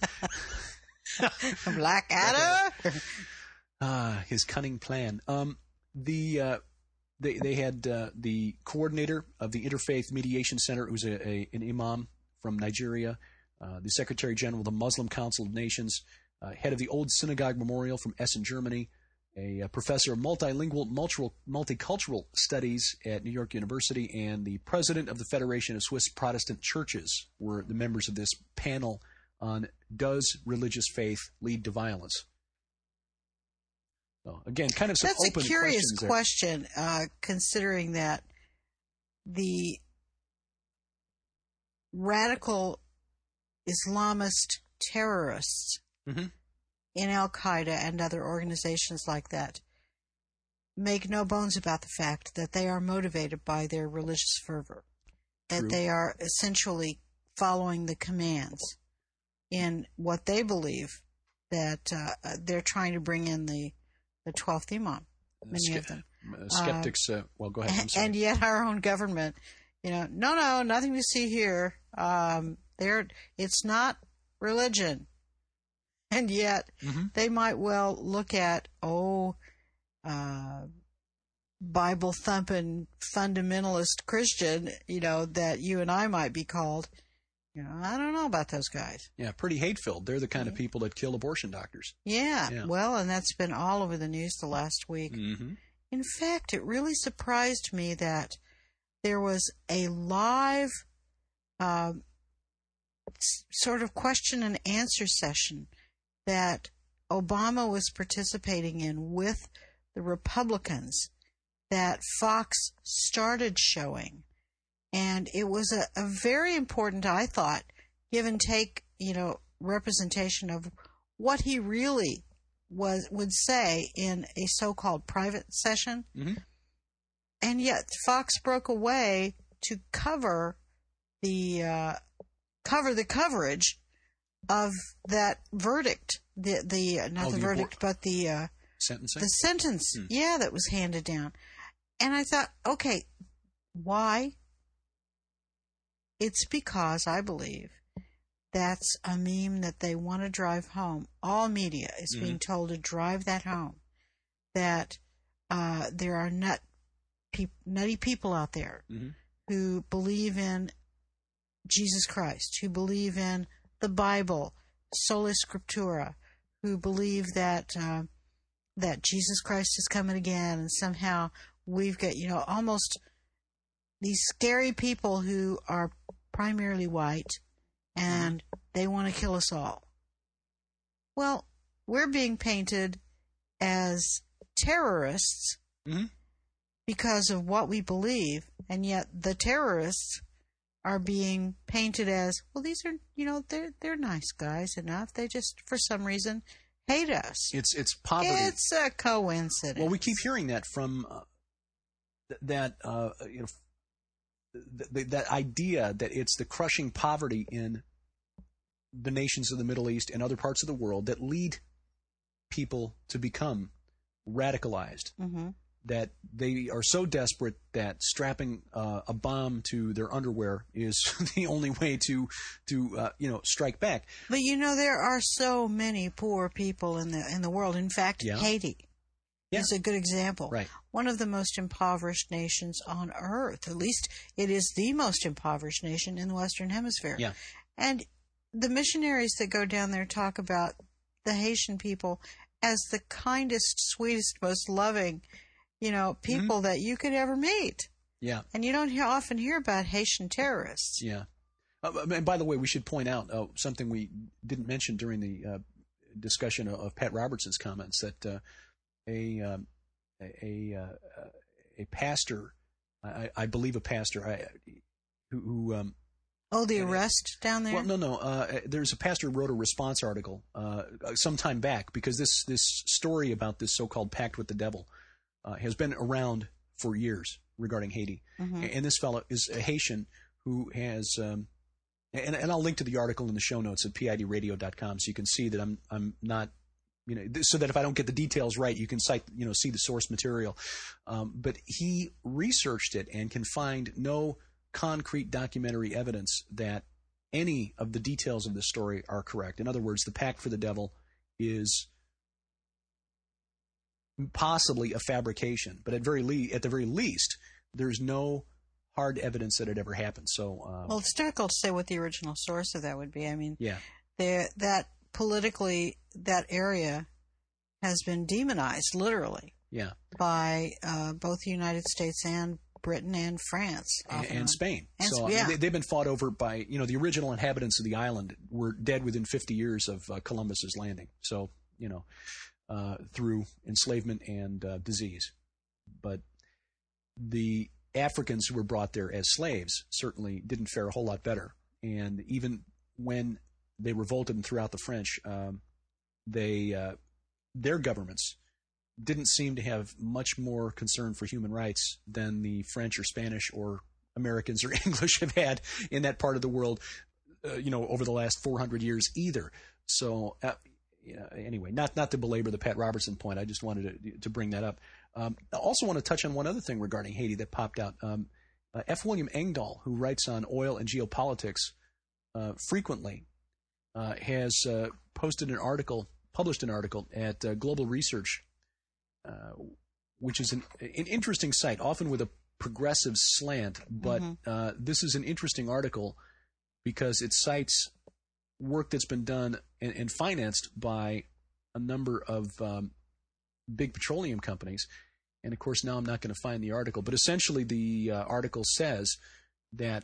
Blackadder? Ah, his cunning plan. Um, the uh, they they had uh, the coordinator of the Interfaith Mediation Center, who's a, a an imam from Nigeria, uh, the Secretary General of the Muslim Council of Nations, uh, head of the Old Synagogue Memorial from Essen, Germany, a, a professor of multilingual multi- multicultural studies at New York University, and the president of the Federation of Swiss Protestant Churches were the members of this panel on Does Religious Faith Lead to Violence? So again, kind of some That's open a curious question, uh, considering that the radical Islamist terrorists mm-hmm. in Al-Qaeda and other organizations like that make no bones about the fact that they are motivated by their religious fervor, True. that they are essentially following the commands in what they believe that uh, they're trying to bring in the the twelfth Imam, many Ske- of them. Uh, skeptics, uh, well, go ahead. I'm sorry. And yet our own government, you know, no, no, nothing to see here. Um, there, it's not religion. And yet mm-hmm. they might well look at, oh, uh, Bible-thumping fundamentalist Christian, you know, that you and I might be called. You know, I don't know about those guys. Yeah, pretty hate-filled. They're the kind of people that kill abortion doctors. Yeah, yeah. Well, and that's been all over the news the last week. Mm-hmm. In fact, it really surprised me that there was a live uh, sort of question and answer session that Obama was participating in with the Republicans that Fox started showing. And it was a, a very important, I thought, give and take, you know, representation of what he really was would say in a so-called private session. Mm-hmm. And yet Fox broke away to cover the uh, cover the coverage of that verdict, the the not oh, the, the verdict, abor- but the uh, sentencing? The sentence, Hmm. yeah, that was handed down. And I thought, okay, why? It's because I believe that's a meme that they want to drive home. All media is Mm-hmm. being told to drive that home, that uh, there are nut pe- nutty people out there Mm-hmm. who believe in Jesus Christ, who believe in the Bible, sola scriptura, who believe that uh, that Jesus Christ is coming again, and somehow we've got, you know, almost these scary people who are primarily white, and they want to kill us all. Well, we're being painted as terrorists Mm-hmm. because of what we believe, and yet the terrorists are being painted as, well, these are, you know, they're they're nice guys enough. They just, for some reason, hate us. It's it's poverty. It's a coincidence. Well, we keep hearing that from uh, th- that uh, you know th- th- that idea that it's the crushing poverty in the nations of the Middle East and other parts of the world that lead people to become radicalized. Mm-hmm. That they are so desperate that strapping uh, a bomb to their underwear is the only way to to uh, you know strike back. But you know, there are so many poor people in the in the world. In fact, Yeah. Haiti Yeah. is a good example. Right. One of the most impoverished nations on earth. At least it is the most impoverished nation in the Western Hemisphere. Yeah. And the missionaries that go down there talk about the Haitian people as the kindest, sweetest, most loving, you know, people Mm-hmm. that you could ever meet. Yeah. And you don't hear, often hear about Haitian terrorists. Yeah. Uh, and by the way, we should point out uh, something we didn't mention during the uh, discussion of, of Pat Robertson's comments, that uh, a um, a a, uh, a pastor, I, I believe a pastor, I, who, who um, Oh, the arrest down there? well, no, no. Uh, there's a pastor who wrote a response article uh, some time back, because this this story about this so-called pact with the devil uh, has been around for years regarding Haiti. Mm-hmm. And this fellow is a Haitian who has, um, and, and I'll link to the article in the show notes at P I D radio dot com, so you can see that I'm I'm not, you know, so that if I don't get the details right, you can cite, you know, see the source material. Um, but he researched it and can find no concrete documentary evidence that any of the details of this story are correct. In other words, the pact for the devil is possibly a fabrication, but at very le- at the very least, there's no hard evidence that it ever happened. So, um, Well, it's difficult to say what the original source of that would be. I mean, yeah, there- that politically, that area has been demonized, literally, yeah, by uh, both the United States and Britain and France. and, off and on. Spain. And so Sp- I mean, yeah. they, they've been fought over by, you know, the original inhabitants of the island were dead within fifty years of uh, Columbus's landing. So, you know, uh, through enslavement and uh, disease. But the Africans who were brought there as slaves certainly didn't fare a whole lot better. And even when they revolted and threw out the French, um, they uh, their governments didn't seem to have much more concern for human rights than the French or Spanish or Americans or English have had in that part of the world, uh, you know, over the last four hundred years either. So, uh, yeah, anyway, not not to belabor the Pat Robertson point, I just wanted to, to bring that up. Um, I also want to touch on one other thing regarding Haiti that popped out. Um, uh, F. William Engdahl, who writes on oil and geopolitics uh, frequently, uh, has uh, posted an article, published an article at uh, Global Research, uh, which is an, an interesting site, often with a progressive slant. But Mm-hmm. uh, this is an interesting article because it cites work that's been done and, and financed by a number of um, big petroleum companies. And of course, now I'm not going to find the article, but essentially the uh, article says that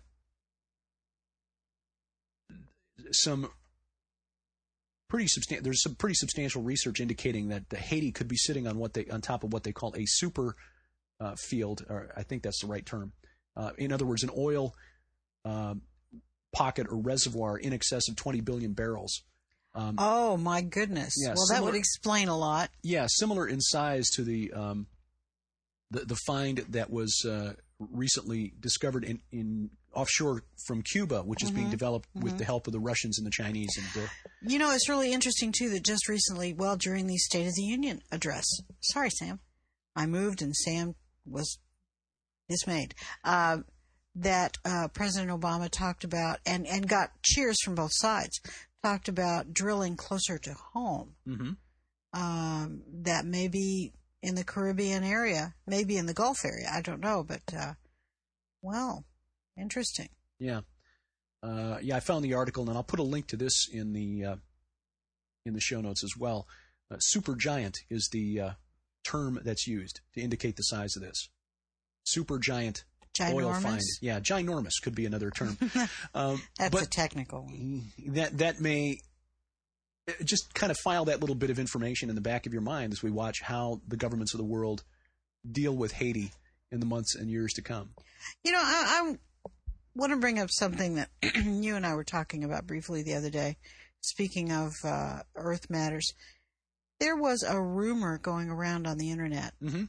some pretty substan- there's some pretty substantial research indicating that the Haiti could be sitting on what they on top of what they call a super uh, field, or I think that's the right term. Uh, in other words, an oil uh, pocket or reservoir in excess of twenty billion barrels. Um, Oh, my goodness. Yeah, well, that similar- would explain a lot. Yeah, similar in size to the um, the, the find that was uh, recently discovered in, in offshore from Cuba, which is Mm-hmm. being developed with mm-hmm. the help of the Russians and the Chinese. And uh, you know, it's really interesting too that just recently, well, during the State of the Union address. Sorry, Sam, I moved and Sam was dismayed. Uh, that uh, President Obama talked about and, and got cheers from both sides. Talked about drilling closer to home. Mm-hmm. Um, that maybe in the Caribbean area, maybe in the Gulf area. I don't know, but uh, well, interesting. Yeah, uh, yeah. I found the article, and I'll put a link to this in the uh, in the show notes as well. Uh, supergiant is the uh, term that's used to indicate the size of this. Supergiant oil find. Yeah, ginormous could be another term. Um, That's but a technical one. That that may just kind of file that little bit of information in the back of your mind as we watch how the governments of the world deal with Haiti in the months and years to come. You know, I, I want to bring up something that you and I were talking about briefly the other day. Speaking of uh, Earth Matters, there was a rumor going around on the internet mm-hmm.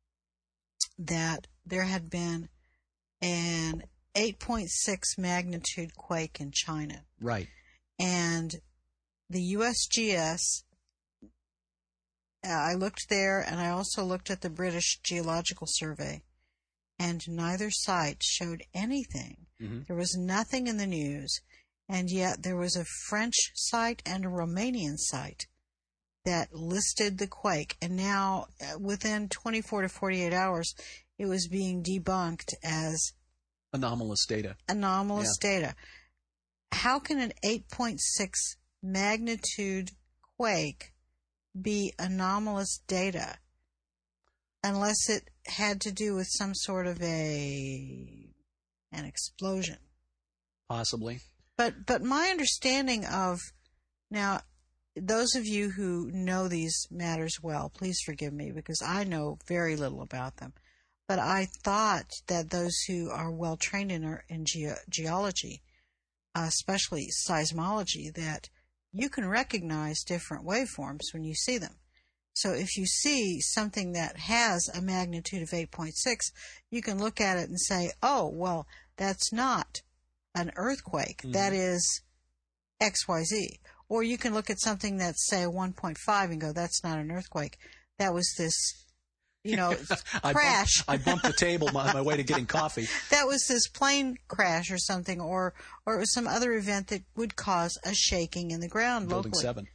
that there had been an eight point six magnitude quake in China. Right. And the U S G S, uh, I looked there, and I also looked at the British Geological Survey, and neither site showed anything. Mm-hmm. There was nothing in the news, and yet there was a French site and a Romanian site that listed the quake, and now uh, within twenty-four to forty-eight hours, it was being debunked as anomalous data. Anomalous yeah. data. How can an eight point six magnitude quake be anomalous data unless it had to do with some sort of a an explosion? Possibly. But but my understanding of now, those of you who know these matters well, please forgive me because I know very little about them. But I thought that those who are well trained in in ge- geology, uh, especially seismology, that you can recognize different waveforms when you see them. So if you see something that has a magnitude of eight point six, you can look at it and say, oh, well, that's not an earthquake. Mm-hmm. That is X Y Z. Or you can look at something that's, say, one point five and go, that's not an earthquake. That was this, you know, I crash. Bumped, I bumped the table on my way to getting coffee. That was this plane crash or something, or or it was some other event that would cause a shaking in the ground Building locally. seven.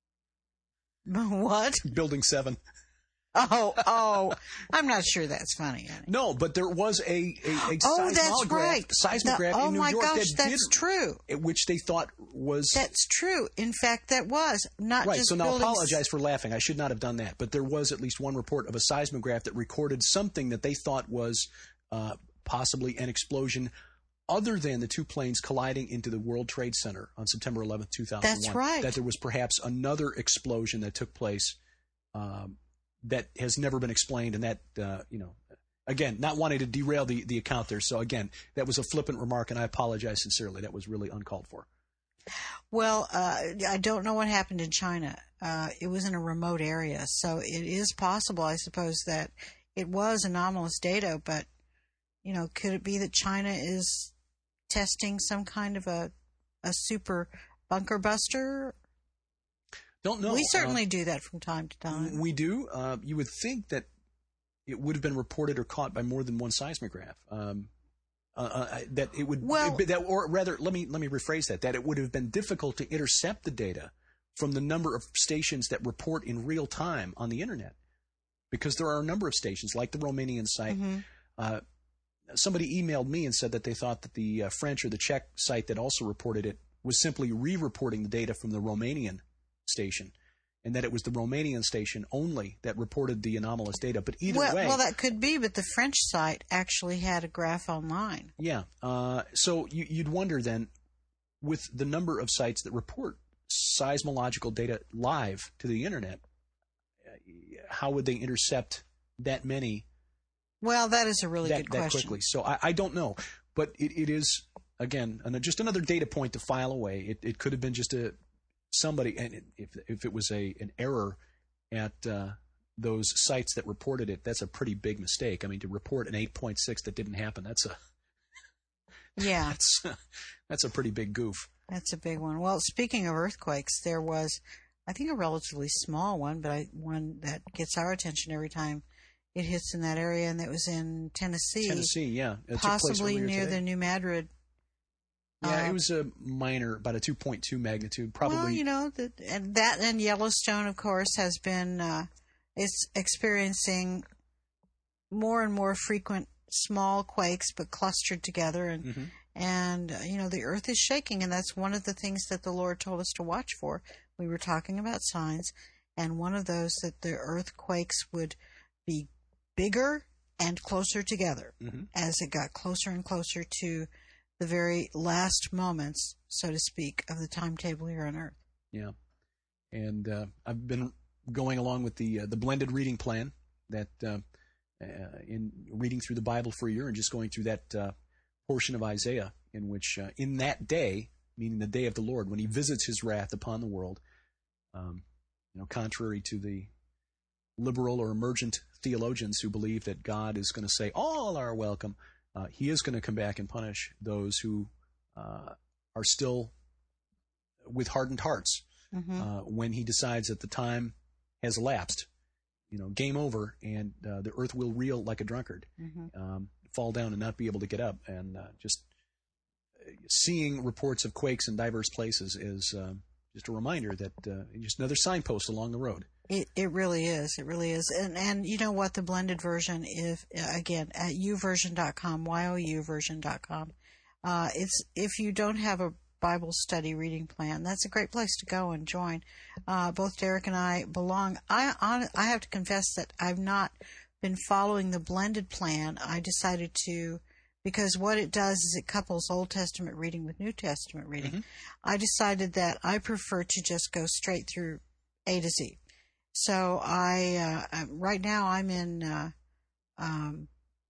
What? Building seven. Oh, oh, I'm not sure that's funny. Honey. No, but there was a, a, a oh, that's right. seismograph the, oh in New my York gosh, that that's did, true. Which they thought was... That's true. In fact, that was not right, just so now I buildings... apologize for laughing. I should not have done that. But there was at least one report of a seismograph that recorded something that they thought was uh, possibly an explosion other than the two planes colliding into the World Trade Center on September eleventh, two thousand one. That's right. That there was perhaps another explosion that took place um, that has never been explained, and that, uh, you know, again, not wanting to derail the, the account there. So, again, that was a flippant remark, and I apologize sincerely. That was really uncalled for. Well, uh, I don't know what happened in China. Uh, it was in a remote area, so it is possible, I suppose, that it was anomalous data, but, you know, could it be that China is testing some kind of a, a super bunker buster? Don't know. We certainly uh, do that from time to time. We do. Uh, you would think that it would have been reported or caught by more than one seismograph. Um, uh, uh, that it would, well, it, that, or rather, let me let me rephrase that. That it would have been difficult to intercept the data from the number of stations that report in real time on the internet, because there are a number of stations like the Romanian site. Mm-hmm. Uh, somebody emailed me and said that they thought that the uh, French or the Czech site that also reported it was simply re-reporting the data from the Romanian station, and that it was the Romanian station only that reported the anomalous data. But either well, way... Well, that could be, but the French site actually had a graph online. Yeah. Uh, so you, you'd wonder then, with the number of sites that report seismological data live to the internet, how would they intercept that many? Well, that is a really that, good that question. Quickly. So I, I don't know. But it, it is, again, just another data point to file away. It, it could have been just a... somebody, and if if it was a an error at uh, those sites that reported it, that's a pretty big mistake. I mean, to report an eight point six that didn't happen, that's a Yeah. That's, that's a pretty big goof. That's a big one. Well, speaking of earthquakes, there was, I think, a relatively small one, but I, one that gets our attention every time it hits in that area, and that was in Tennessee. Tennessee, yeah. It took place possibly earlier near today. the New Madrid. Yeah, uh, it was a minor, about a two point two magnitude, probably. Well, you know, the, and that and Yellowstone, of course, has been, uh, it's experiencing more and more frequent small quakes, but clustered together, and Mm-hmm. and uh, you know, the earth is shaking, and that's one of the things that the Lord told us to watch for. We were talking about signs, and one of those that the earthquakes would be bigger and closer together Mm-hmm. as it got closer and closer to the very last moments, so to speak, of the timetable here on Earth. Yeah, and uh, I've been going along with the uh, the blended reading plan that uh, uh, in reading through the Bible for a year and just going through that uh, portion of Isaiah in which uh, in that day, meaning the day of the Lord, when He visits His wrath upon the world, um, you know, contrary to the liberal or emergent theologians who believe that God is going to say all are welcome. Uh, he is going to come back and punish those who uh, are still with hardened hearts Mm-hmm. uh, when he decides that the time has elapsed. You know, game over, and uh, the earth will reel like a drunkard, Mm-hmm. um, fall down and not be able to get up. And uh, just seeing reports of quakes in diverse places is uh, just a reminder that uh, just another signpost along the road. It it really is. It really is. And and you know what? The blended version, if again at u version dot com, y o u version dot com. Uh, it's if you don't have a Bible study reading plan, that's a great place to go and join. Uh, both Derek and I belong. I on, I have to confess that I've not been following the blended plan. I decided to, because what it does is it couples Old Testament reading with New Testament reading. Mm-hmm. I decided that I prefer to just go straight through A to Z. So I uh, right now I'm in uh, um,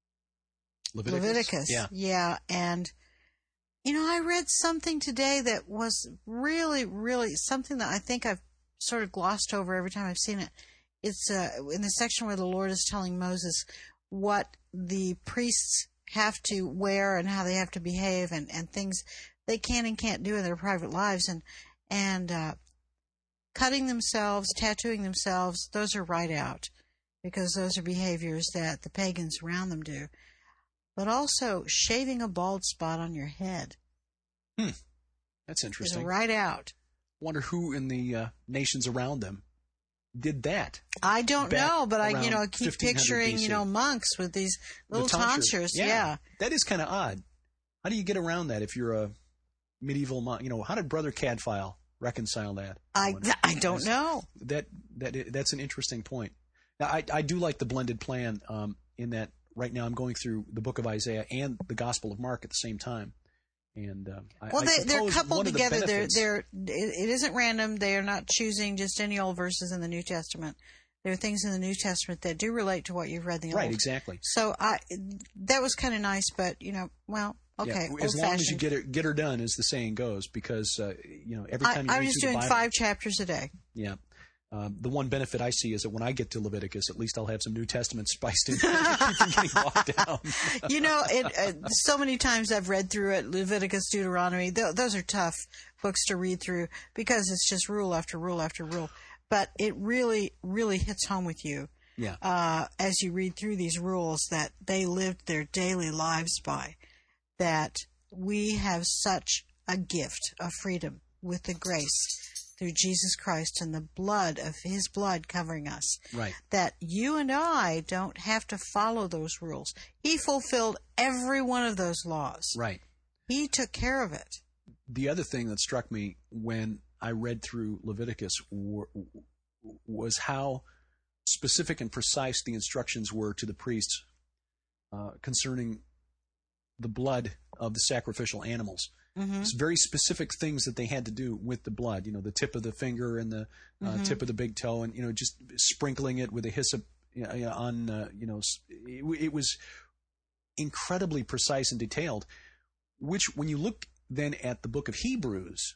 Leviticus. Leviticus. Yeah. Yeah, and you know, I read something today that was really, really something that I think I've sort of glossed over every time I've seen it. It's uh, in the section where the Lord is telling Moses what the priests have to wear and how they have to behave, and, and things they can and can't do in their private lives, and and uh, cutting themselves, tattooing themselves, those are right out, because those are behaviors that the pagans around them do. But also shaving a bald spot on your head. Hmm. That's Is interesting. right out. Wonder who in the uh, nations around them did that. I don't Back know, but I, you around know, keep fifteen hundred picturing, B C. you know, monks with these little The tonsures. tonsures. Yeah. Yeah. That is kind of odd. How do you get around that if you're a medieval monk? You know, how did Brother Cadfael reconcile that? I, wonder. I don't know. That that that's an interesting point. Now, I I do like the blended plan um, in that right now I'm going through the book of Isaiah and the Gospel of Mark at the same time. And um, I, Well, I they, they're suppose coupled one of the together. They're, benefits- they're, it, it isn't random. They are not choosing just any old verses in the New Testament. There are things in the New Testament that do relate to what you've read in the right, Old. exactly. So I, that was kind of nice, but, you know, well, okay, Yeah, as long as you old-fashioned. get her get her done, as the saying goes, because uh, you know every I, time you I'm read just through doing the Bible, five chapters a day. yeah. Um, the one benefit I see is that when I get to Leviticus, at least I'll have some New Testament spiced in, keep from getting bogged down. You know, it, uh, so many times I've read through it, Leviticus, Deuteronomy. Th- those are tough books to read through because it's just rule after rule after rule. But it really, really hits home with you Yeah, uh, as you read through these rules that they lived their daily lives by, that we have such a gift of freedom with the grace through Jesus Christ and the blood of His blood covering us. right. That you and I don't have to follow those rules. He fulfilled every one of those laws. Right. He took care of it. The other thing that struck me when I read through Leviticus were, was how specific and precise the instructions were to the priests uh, concerning the blood of the sacrificial animals. Mm-hmm. It's very specific things that they had to do with the blood. You know, the tip of the finger and the uh, Mm-hmm. tip of the big toe, and you know, just sprinkling it with a hyssop you know, on. Uh, you know, it, it was incredibly precise and detailed. Which, when you look then at the book of Hebrews,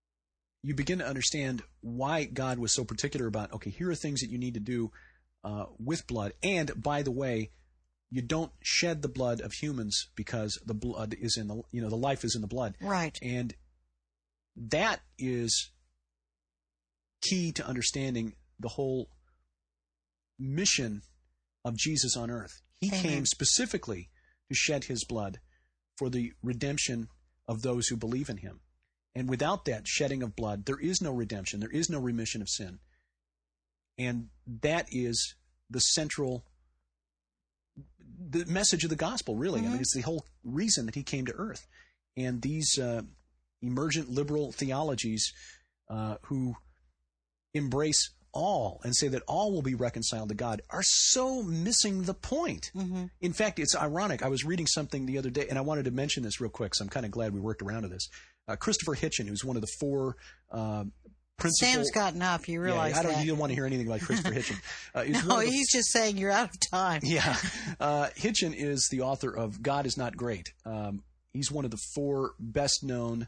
you begin to understand why God was so particular about. Okay, here are things that you need to do uh, with blood, and by the way, you don't shed the blood of humans because the blood is in the, you know, the life is in the blood. Right. And that is key to understanding the whole mission of Jesus on earth. He Amen. Came specifically to shed his blood for the redemption of those who believe in him. And without that shedding of blood, there is no redemption. There is no remission of sin. And that is the central, the message of the gospel, really. Mm-hmm. I mean, it's the whole reason that he came to earth. And these uh, emergent liberal theologies uh, who embrace all and say that all will be reconciled to God are so missing the point. Mm-hmm. In fact, it's ironic. I was reading something the other day, and I wanted to mention this real quick, so I'm kind of glad we worked around to this. Uh, Christopher Hitchen, who's one of the four uh, principal... Sam's gotten up. You realize yeah, I don't, that. You don't want to hear anything about Christopher Hitchen. Uh, he's no, one of the, he's just saying you're out of time. Yeah. Uh, Hitchen is the author of God is Not Great. Um, he's one of the four best-known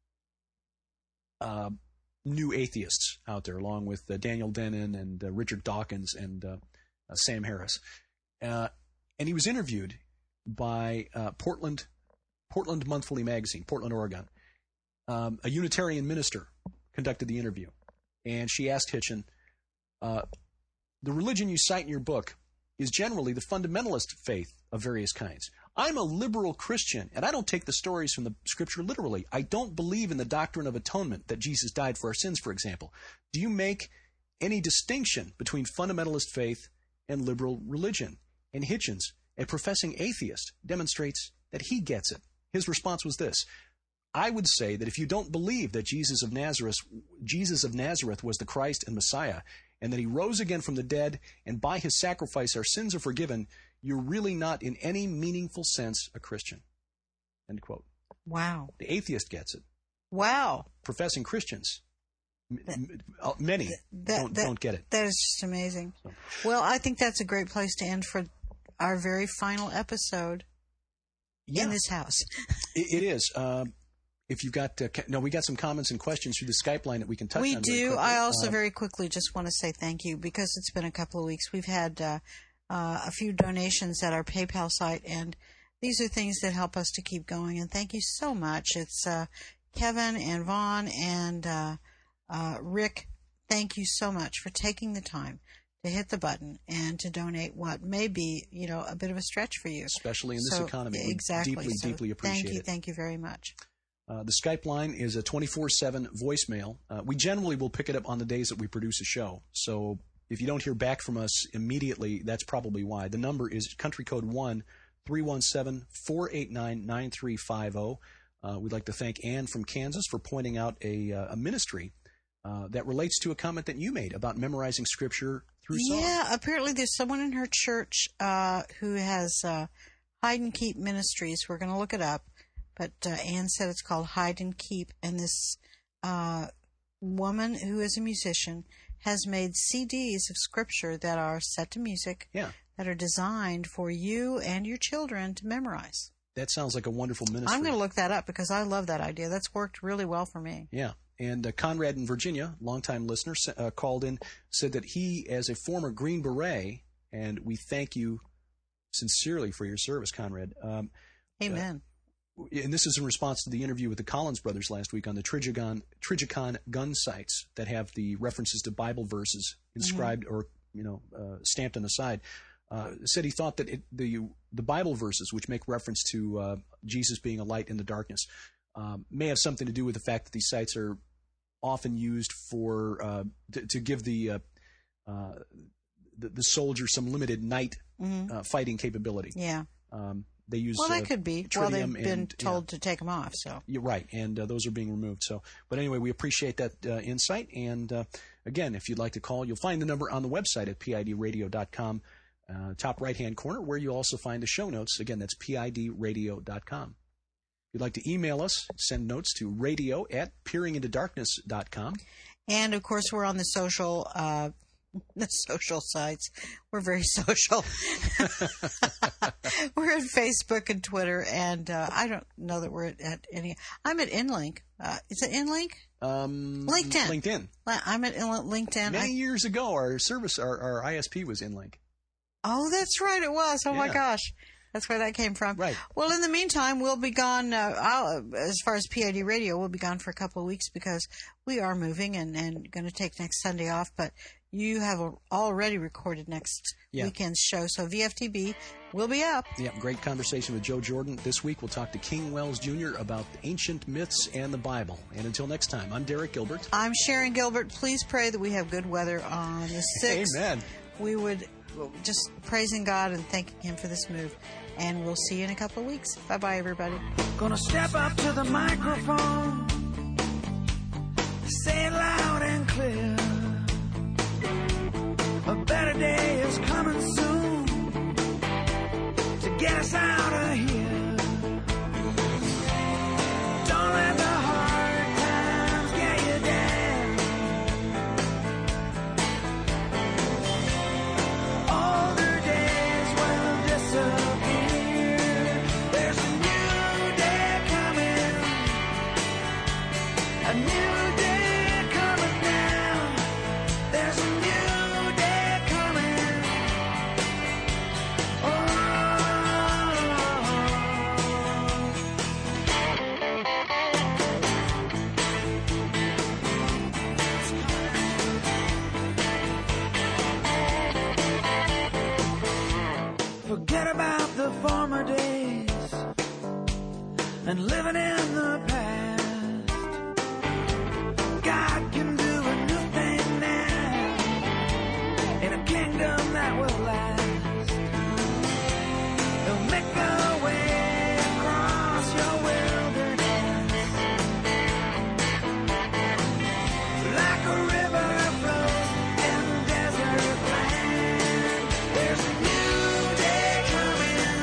uh, new atheists out there, along with uh, Daniel Dennett and uh, Richard Dawkins and uh, uh, Sam Harris. Uh, and he was interviewed by uh, Portland Portland Monthly Magazine, Portland, Oregon. Um, a Unitarian minister conducted the interview, and she asked Hitchen, uh, the religion you cite in your book is generally the fundamentalist faith of various kinds. I'm a liberal Christian, and I don't take the stories from the Scripture literally. I don't believe in the doctrine of atonement, that Jesus died for our sins, for example. Do you make any distinction between fundamentalist faith and liberal religion? And Hitchens, a professing atheist, demonstrates that he gets it. His response was this: I would say that if you don't believe that Jesus of Nazareth, Jesus of Nazareth was the Christ and Messiah, and that he rose again from the dead, and by his sacrifice our sins are forgiven, you're really not in any meaningful sense a Christian. End quote. Wow. The atheist gets it. Wow. Professing Christians, m- m- many that, don't, that, don't get it. That is just amazing. So. Well, I think that's a great place to end for our very final episode Yeah. in this house. it, it is. Um, if you've got, uh, no, we got some comments and questions through the Skype line that we can touch we on. We do. do. I also uh, very quickly just want to say thank you, because it's been a couple of weeks. We've had uh, uh, a few donations at our PayPal site, and these are things that help us to keep going. And thank you so much. It's uh, Kevin and Vaughn and uh, uh, Rick. Thank you so much for taking the time to hit the button and to donate what may be, you know, a bit of a stretch for you. Especially in this so, economy. We exactly. deeply, so deeply appreciate thank you, it. Thank you very much. Uh, the Skype line is a twenty-four seven voicemail. Uh, we generally will pick it up on the days that we produce a show. So if you don't hear back from us immediately, that's probably why. The number is country code one three one seven, four eight nine, nine three five zero. Uh, we'd like to thank Ann from Kansas for pointing out a, uh, a ministry uh, that relates to a comment that you made about memorizing Scripture through song. Yeah, apparently there's someone in her church uh, who has uh, Hide and Keep Ministries. We're going to look it up. But uh, Ann said it's called Hide and Keep. And this uh, woman who is a musician has made C Ds of Scripture that are set to music, Yeah. that are designed for you and your children to memorize. That sounds like a wonderful ministry. I'm going to look that up because I love that idea. That's worked really well for me. Yeah. And uh, Conrad in Virginia, longtime listener, uh, called in, said that he, as a former Green Beret, and we thank you sincerely for your service, Conrad. Um, Amen. Uh, and this is in response to the interview with the Collins brothers last week on the Trigicon, Trigicon gun sites that have the references to Bible verses inscribed mm-hmm. or, you know, uh, stamped on the side. Uh, said he thought that it, the the Bible verses, which make reference to uh, Jesus being a light in the darkness, um, may have something to do with the fact that these sites are often used for uh, to, to give the, uh, uh, the the soldier some limited night mm-hmm. uh, fighting capability. Yeah. Um, they use well, that uh, could be. Well, they've been and, told yeah. to take them off. So you're right, and uh, those are being removed. So, but anyway, we appreciate that uh, insight. And uh, again, if you'd like to call, you'll find the number on the website at p i d radio dot com. Uh, top right-hand corner, where you'll also find the show notes. Again, that's p i d radio dot com. If you'd like to email us, send notes to radio at peering into darkness dot com. And, of course, we're on the social uh, the social sites. We're very social. We're at Facebook and Twitter, and uh, I don't know that we're at, at any. I'm at InLink. Uh, is it InLink? Um, LinkedIn. LinkedIn. I'm at LinkedIn. Many I, years ago, our service, our, our I S P was InLink. Oh, that's right, it was. Oh, my Yeah. gosh. That's where that came from. Right. Well, in the meantime, we'll be gone, uh, I'll, as far as P I D Radio, we'll be gone for a couple of weeks because we are moving and, and going to take next Sunday off. But you have a, already recorded next Yeah. weekend's show, so V F T B will be up. Yeah, great conversation with Joe Jordan. This week we'll talk to King Wells Junior about ancient myths and the Bible. And until next time, I'm Derek Gilbert. I'm Sharon Gilbert. Please pray that we have good weather on the sixth. Amen. We would just praising God and thanking Him for this move. And we'll see you in a couple of weeks. Bye-bye, everybody. Gonna step up to the microphone, say it loud and clear. A better day is coming soon to get us out of here. Don't let the hard times get you down. Older days will disappear. There's a new day coming, a new day coming now. There's a new day coming. Oh. Forget about the former days and living in the past. God can do a new thing now in a kingdom that will last. He'll make a way across your wilderness like a river flows in desert land. There's a new day coming,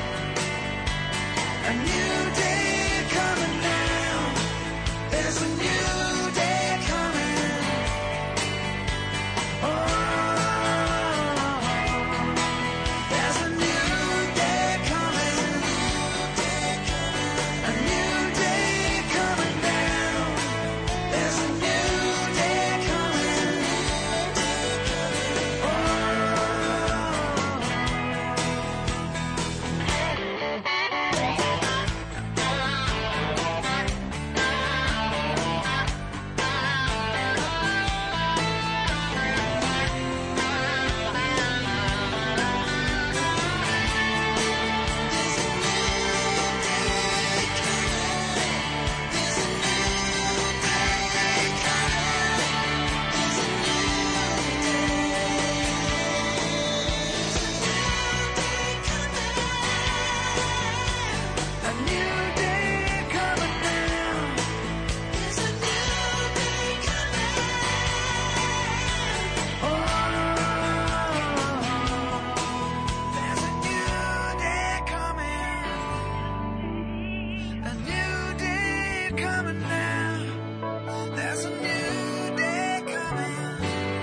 a new day coming now. There's a new day coming. Oh, there's a new day coming, a new day coming down. There's a new day coming. Oh. A new day coming now. There's a new day coming. Oh, there's a new day coming. A new day coming now. There's a new day coming.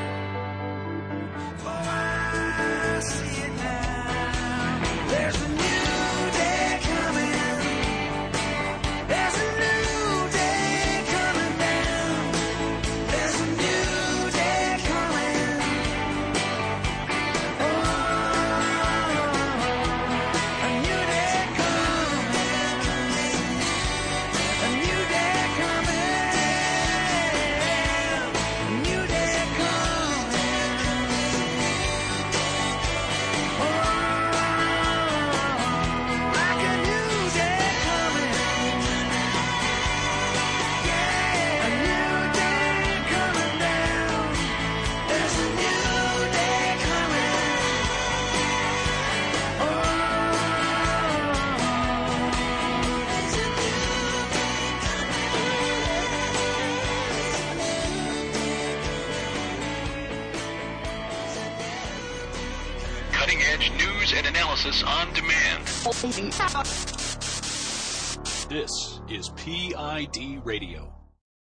Oh, I see it now. There's a new day coming. There's a new day coming down. There's a new day coming. Oh, a new day coming. A new day coming. A new day coming. Oh, like a new day coming. Yeah, a new day coming down. There's a new day coming. Oh, there's a new Cutting edge news and analysis on demand. This is P I D Radio.